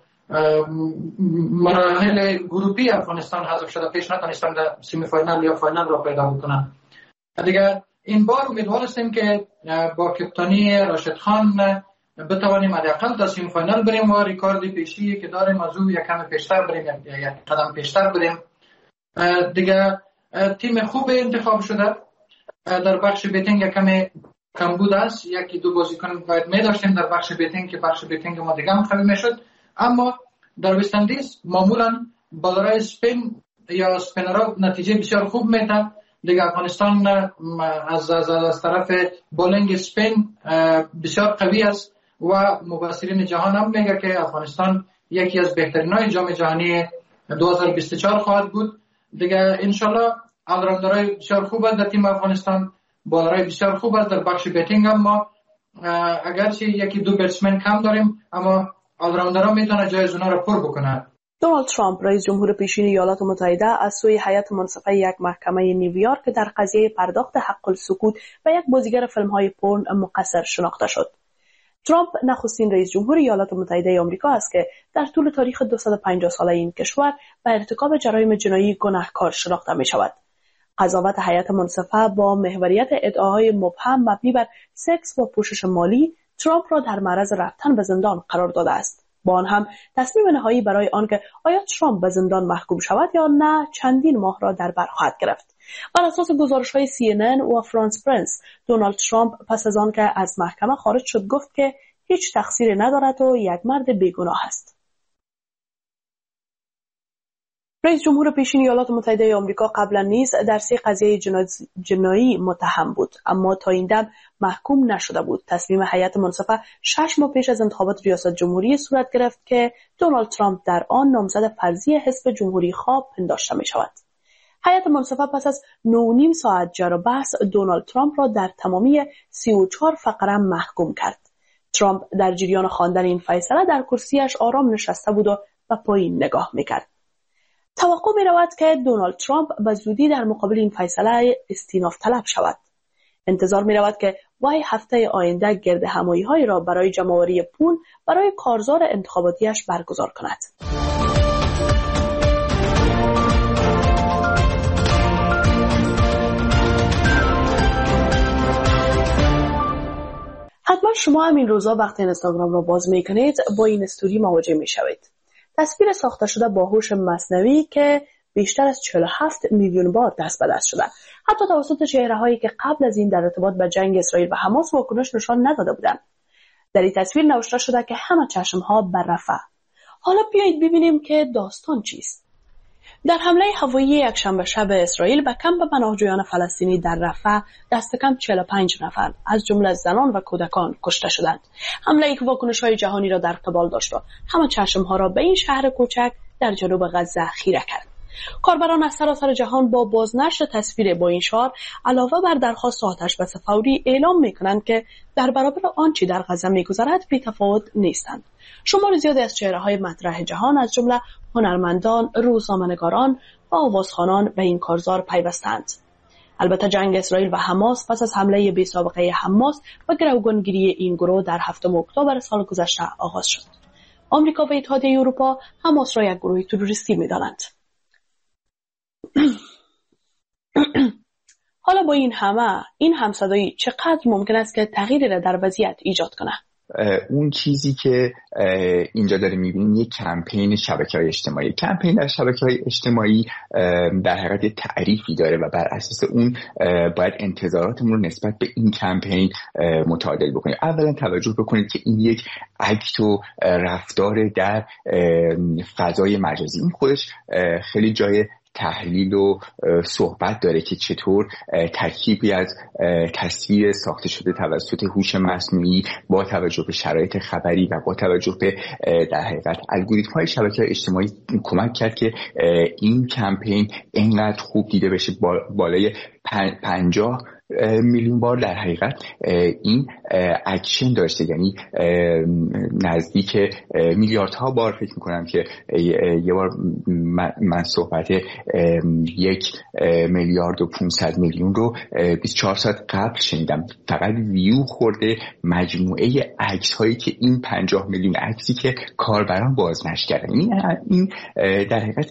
مراحل گروپی افغانستان حذف شده، پیش نتونستن در سیمی فاینال یا فاینال را پیدا بکنن. دیگر این بار امیدوار هستیم که با کپتانی راشد خان بتوانیم حداقل تا سیمی فاینال بریم و ریکارد پیشی که داریم از او یک کم پیشتر بریم، یک قدم پیشتر بریم. دیگه تیم خوب انتخاب شده. در بخش بیتینگ یک کم کمبود است، یکی دو بازیکن باید می داشتیم در بخش بیتینگ که بخش بیتینگ ما دیگه هم قوی میشد. اما در وست اندیز معمولا بالرای اسپین یا اسپینرها نتیجه بسیار خوب میده. دیگه افغانستان از طرف بولینگ اسپین بسیار قوی است و مبصرین جهان هم میگه که افغانستان یکی از بهترینای جام جهانی 2024 خواهد بود. دیگه انشالله آلراوندرهای بسیار خوب است در تیم افغانستان، بالرهای بسیار خوب است. در بخش بیتینگ هم ما اگرچه یکی دو بتسمن کم داریم اما آلراوندرها میتونه جای اونا رو پر بکنه. دونالد ترامپ رئیس جمهور پیشین ایالات متحده از سوی هیئت منصفه یک محکمه نیویورک در قضیه پرداخت حق السکوت و یک بازیگر فیلم‌های پورن مقصر شناخته شد. ترامپ نخستین رئیس جمهور ایالات متحده آمریکا است که در طول تاریخ 250 ساله این کشور به ارتکاب جرایم جنایی گناهکار شناخته می شود. قضاوت هیئت منصفه با محوریت ادعاهای مبهم مبنی بر سکس با پوشش مالی ترامپ را در معرض رفتن به زندان قرار داده است. با آن هم تصمیم نهایی برای آنکه آیا ترامپ به زندان محکوم شود یا نه چندین ماه را در بر خواهد گرفت. بر اساس گزارش‌های CNN و فرانس پرنس، دونالد ترامپ پس از آن که از محکمه خارج شد گفت که هیچ تقصیری ندارد و یک مرد بیگناه است. رئیس جمهور پیشین ایالات متحده آمریکا قبلا نیز در 3 قضیه جنایی متهم بود اما تا این دم محکوم نشده بود. تصمیم هیئت منصفه 6 ماه پیش از انتخابات ریاست جمهوری صورت گرفت که دونالد ترامپ در آن نامزد فرضی حزب جمهوری خواه پنداشته می شود. هیئت منصفه پس از 9.5 ساعت جر و بحث دونالد ترامپ را در تمامی 34 فقره محکوم کرد. ترامپ در جریان خواندن این فیصله در کرسیش آرام نشسته بود و به پایین نگاه می‌کرد. توقع می‌رود که دونالد ترامپ به زودی در مقابل این فیصله استیناف طلب شود. انتظار می‌رود که وی هفته آینده گرد همایی‌هایی را برای جمع‌آوری پول برای کارزار انتخاباتیش برگزار کند. حتما شما هم این روزا وقتی اینستاگرام را باز میکنید با این استوری مواجه میشوید. تصویر ساخته شده با هوش مصنوعی که بیشتر از 47 میلیون بار دست به دست شده. حتی توسط چهره‌هایی که قبل از این در ارتباط با جنگ اسرائیل و حماس واکنش نشان نداده بودند. در این تصویر نوشته شده که همه چشم‌ها بر رفح. حالا بیایید ببینیم که داستان چیست. در حمله هوایی یکشنبه شب اسرائیل به کمپ پناهجویان فلسطینی در رفح دست کم 45 نفر از جمله زنان و کودکان کشته شدند. حمله‌ای که واکنش‌های جهانی را در قبال داشت و همه چشم‌ها را به این شهر کوچک در جنوب غزه خیره کرد. کاربران از سراسر جهان با بازنشر تصویر با این شعار علاوه بر درخواست آتش‌بس فوری اعلام می‌کنند که در برابر آنچه در غزه می‌گذرد بی‌تفاوت نیستند. شمار زیادی از چهره‌های مطرح جهان از جمله هنرمندان، روزنامه‌نگاران و آوازخوانان به این کارزار پیوستند. البته جنگ اسرائیل و حماس پس از حمله بی‌سابقه حماس و گروگانگیری این گروه در 7 اکتبر سال گذشته آغاز شد. آمریکا و اتحادیه اروپا حماس را یک گروه تروریستی می‌دانند. حالا با این همه این همصدایی چقدر ممکن است که تغییری را در وضعیت ایجاد کنه؟ اون چیزی که اینجا داره میبینیم یک کمپین شبکه‌های اجتماعی. کمپین در شبکه‌های اجتماعی در حقیقت تعریفی داره و بر اساس اون باید انتظاراتمون رو نسبت به این کمپین متعادل بکنیم. اولا توجه بکنید که این یک اکت و رفتار در فضای مجازی، این خودش خیلی جای تحلیل و صحبت داره که چطور ترکیبی از تصویر ساخته شده توسط هوش مصنوعی با توجه به شرایط خبری و با توجه به در حقیقت الگوریتم‌های شبکه‌های اجتماعی کمک کرد که این کمپین اینقدر خوب دیده بشه. بالای 50 میلیون بار در حقیقت این اکشن داشته، یعنی نزدیک میلیاردها بار فکر میکنم که یه بار من صحبت 1,500,000,000 رو 24 ساعت قبل شنیدم. فقط ویو خورده مجموعه عکس هایی که این 50 میلیون عکسی که کاربران بازنشر کردن. این در حقیقت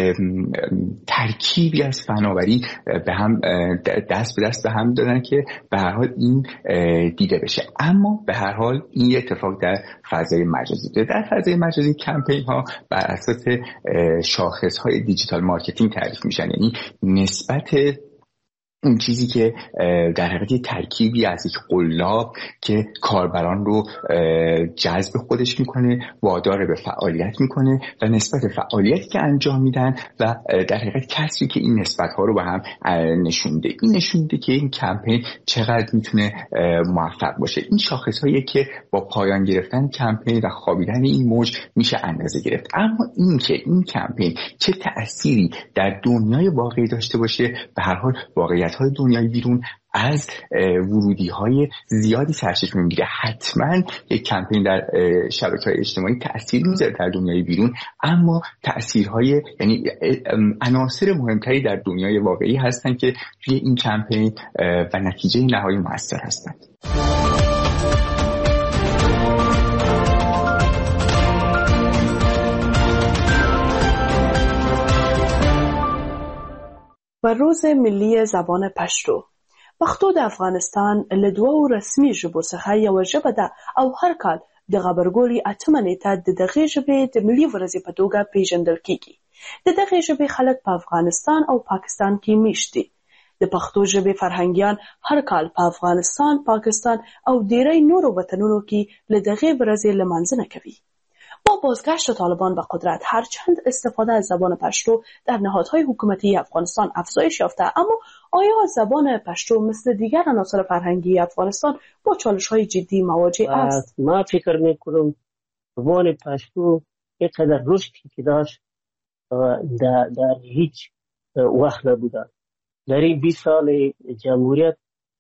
ترکیبی از فناوری به هم دست به دست به هم دادن که به هر حال این دیده بشه. اما به هر حال این اتفاق در فضای مجازی ده. در فضای مجازی کمپین ها بر اساس شاخص های دیجیتال مارکتینگ تعریف میشن، یعنی نسبت اون چیزی که در حقیقت ترکیبی از یک قلاب که کاربران رو جذب خودش میکنه، وادار به فعالیت میکنه و نسبت فعالیتی که انجام میدن و در حقیقت کسی که این نسبت ها رو به هم نشونده. این نشونده که این کمپین چقدر میتونه موفق باشه. این شاخص هایی که با پایان گرفتن کمپین و خوابیدن این موج میشه اندازه گرفت. اما این که این کمپین چه تأثیری در دنیای واقعی داشته باشه، به هر حال واقعیت های دنیای بیرون از ورودی های زیادی سرچشمه میگیره. حتما یک کمپین در شبکه‌های اجتماعی تأثیر میذاره در دنیای بیرون، اما تأثیرهای یعنی عناصر مهمتری در دنیای واقعی هستن که توی این کمپین و نتیجه نهایی مؤثر هستند. و روز ملی زبان پشتو. پښتو د افغانستان له دوو رسمي ژبو څخه یوه ژبه ده او هر کال د غبرګولي 8 نیټه د دغې ژبې د ملي ورځې په توګه پیژندل کیږي. د دغې ژبې خلک په افغانستان او پاکستان کې میشت دي. د پښتو ژبې فرهنګیان هر کال په افغانستان، پاکستان او ډیری نورو وطنونو کې له دغې ورځې لمانځنه کوي. با بازگشت طالبان به قدرت هرچند استفاده از زبان پشتو در نهادهای حکومتی افغانستان افزایش یافته، اما آیا زبان پشتو مثل دیگر عناصر فرهنگی افغانستان با چالش‌های جدی مواجه است؟ ما فکر می‌کنم زبان پشتو اینقدر رشدی که داشت در هیچ وقت نبوده. در این 20 سال جمهوریت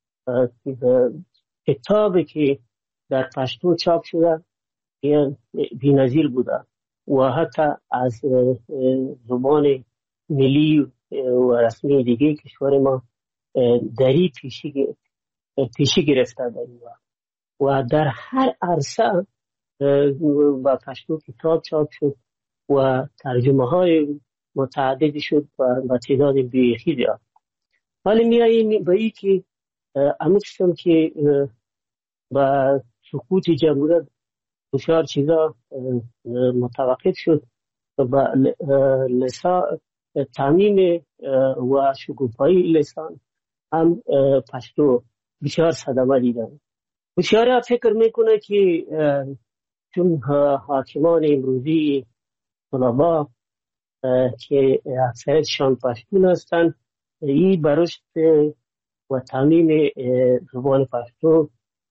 کتابی که در پشتو چاپ شده بی‌نظیر بوده و حتی از زبان ملی و رسمی دیگه کشور ما دری پیشی گرفته در این وقت و در هر عرصه با پشتو کتاب چاپ شد و ترجمه های متعددی شد و تعداد بیخی دارد. ولی میاییم به این که امیدشم که با سقوط جمهوریت بسیار چیزا متوقف شد و تعمیم و شکوفایی لسان هم پشتو بسیار صدمه دیدن. بسیار فکر میکنه که چون حاکمان امروزی طلبا که اکثرشان پشتون هستند، این برشت و تعمیم زبان پشتو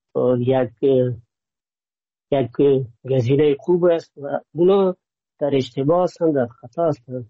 یک گزینه خوب است و اونا در اشتباه هستند، در خطا هستند.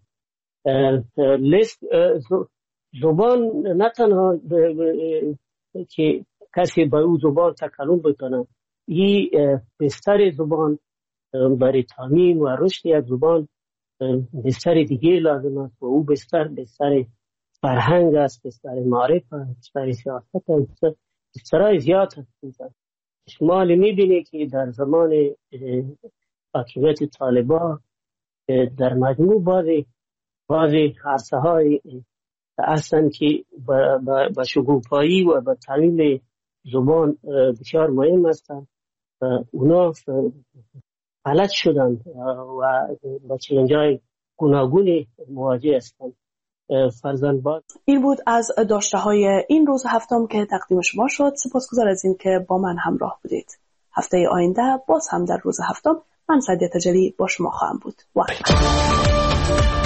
زبان نه تنها که کسی با او زبان تکلم بکنه، این بستر زبان برای تعمیم و رشد یک زبان بستر دیگه لازم است و او بستر فرهنگ است، بستر معرف است، بستر سیاست است، بسترهای زیاد هست. شما میبینید که در زمان حاکمیت طالبان در مجموع بعضی عرصه های هستند که به شکوفایی و به تعلیم زبان بسیار مهم هستند. اونا فلج شدن و با چالش‌های گوناگونی مواجه هستند. این بود از داشته‌های این روز هفتم که تقدیم شما شد. سپاسگزار از این که با من همراه بودید. هفته آینده باز هم در روز هفتم من سعدیه تجلی با شما خواهم بود. وقت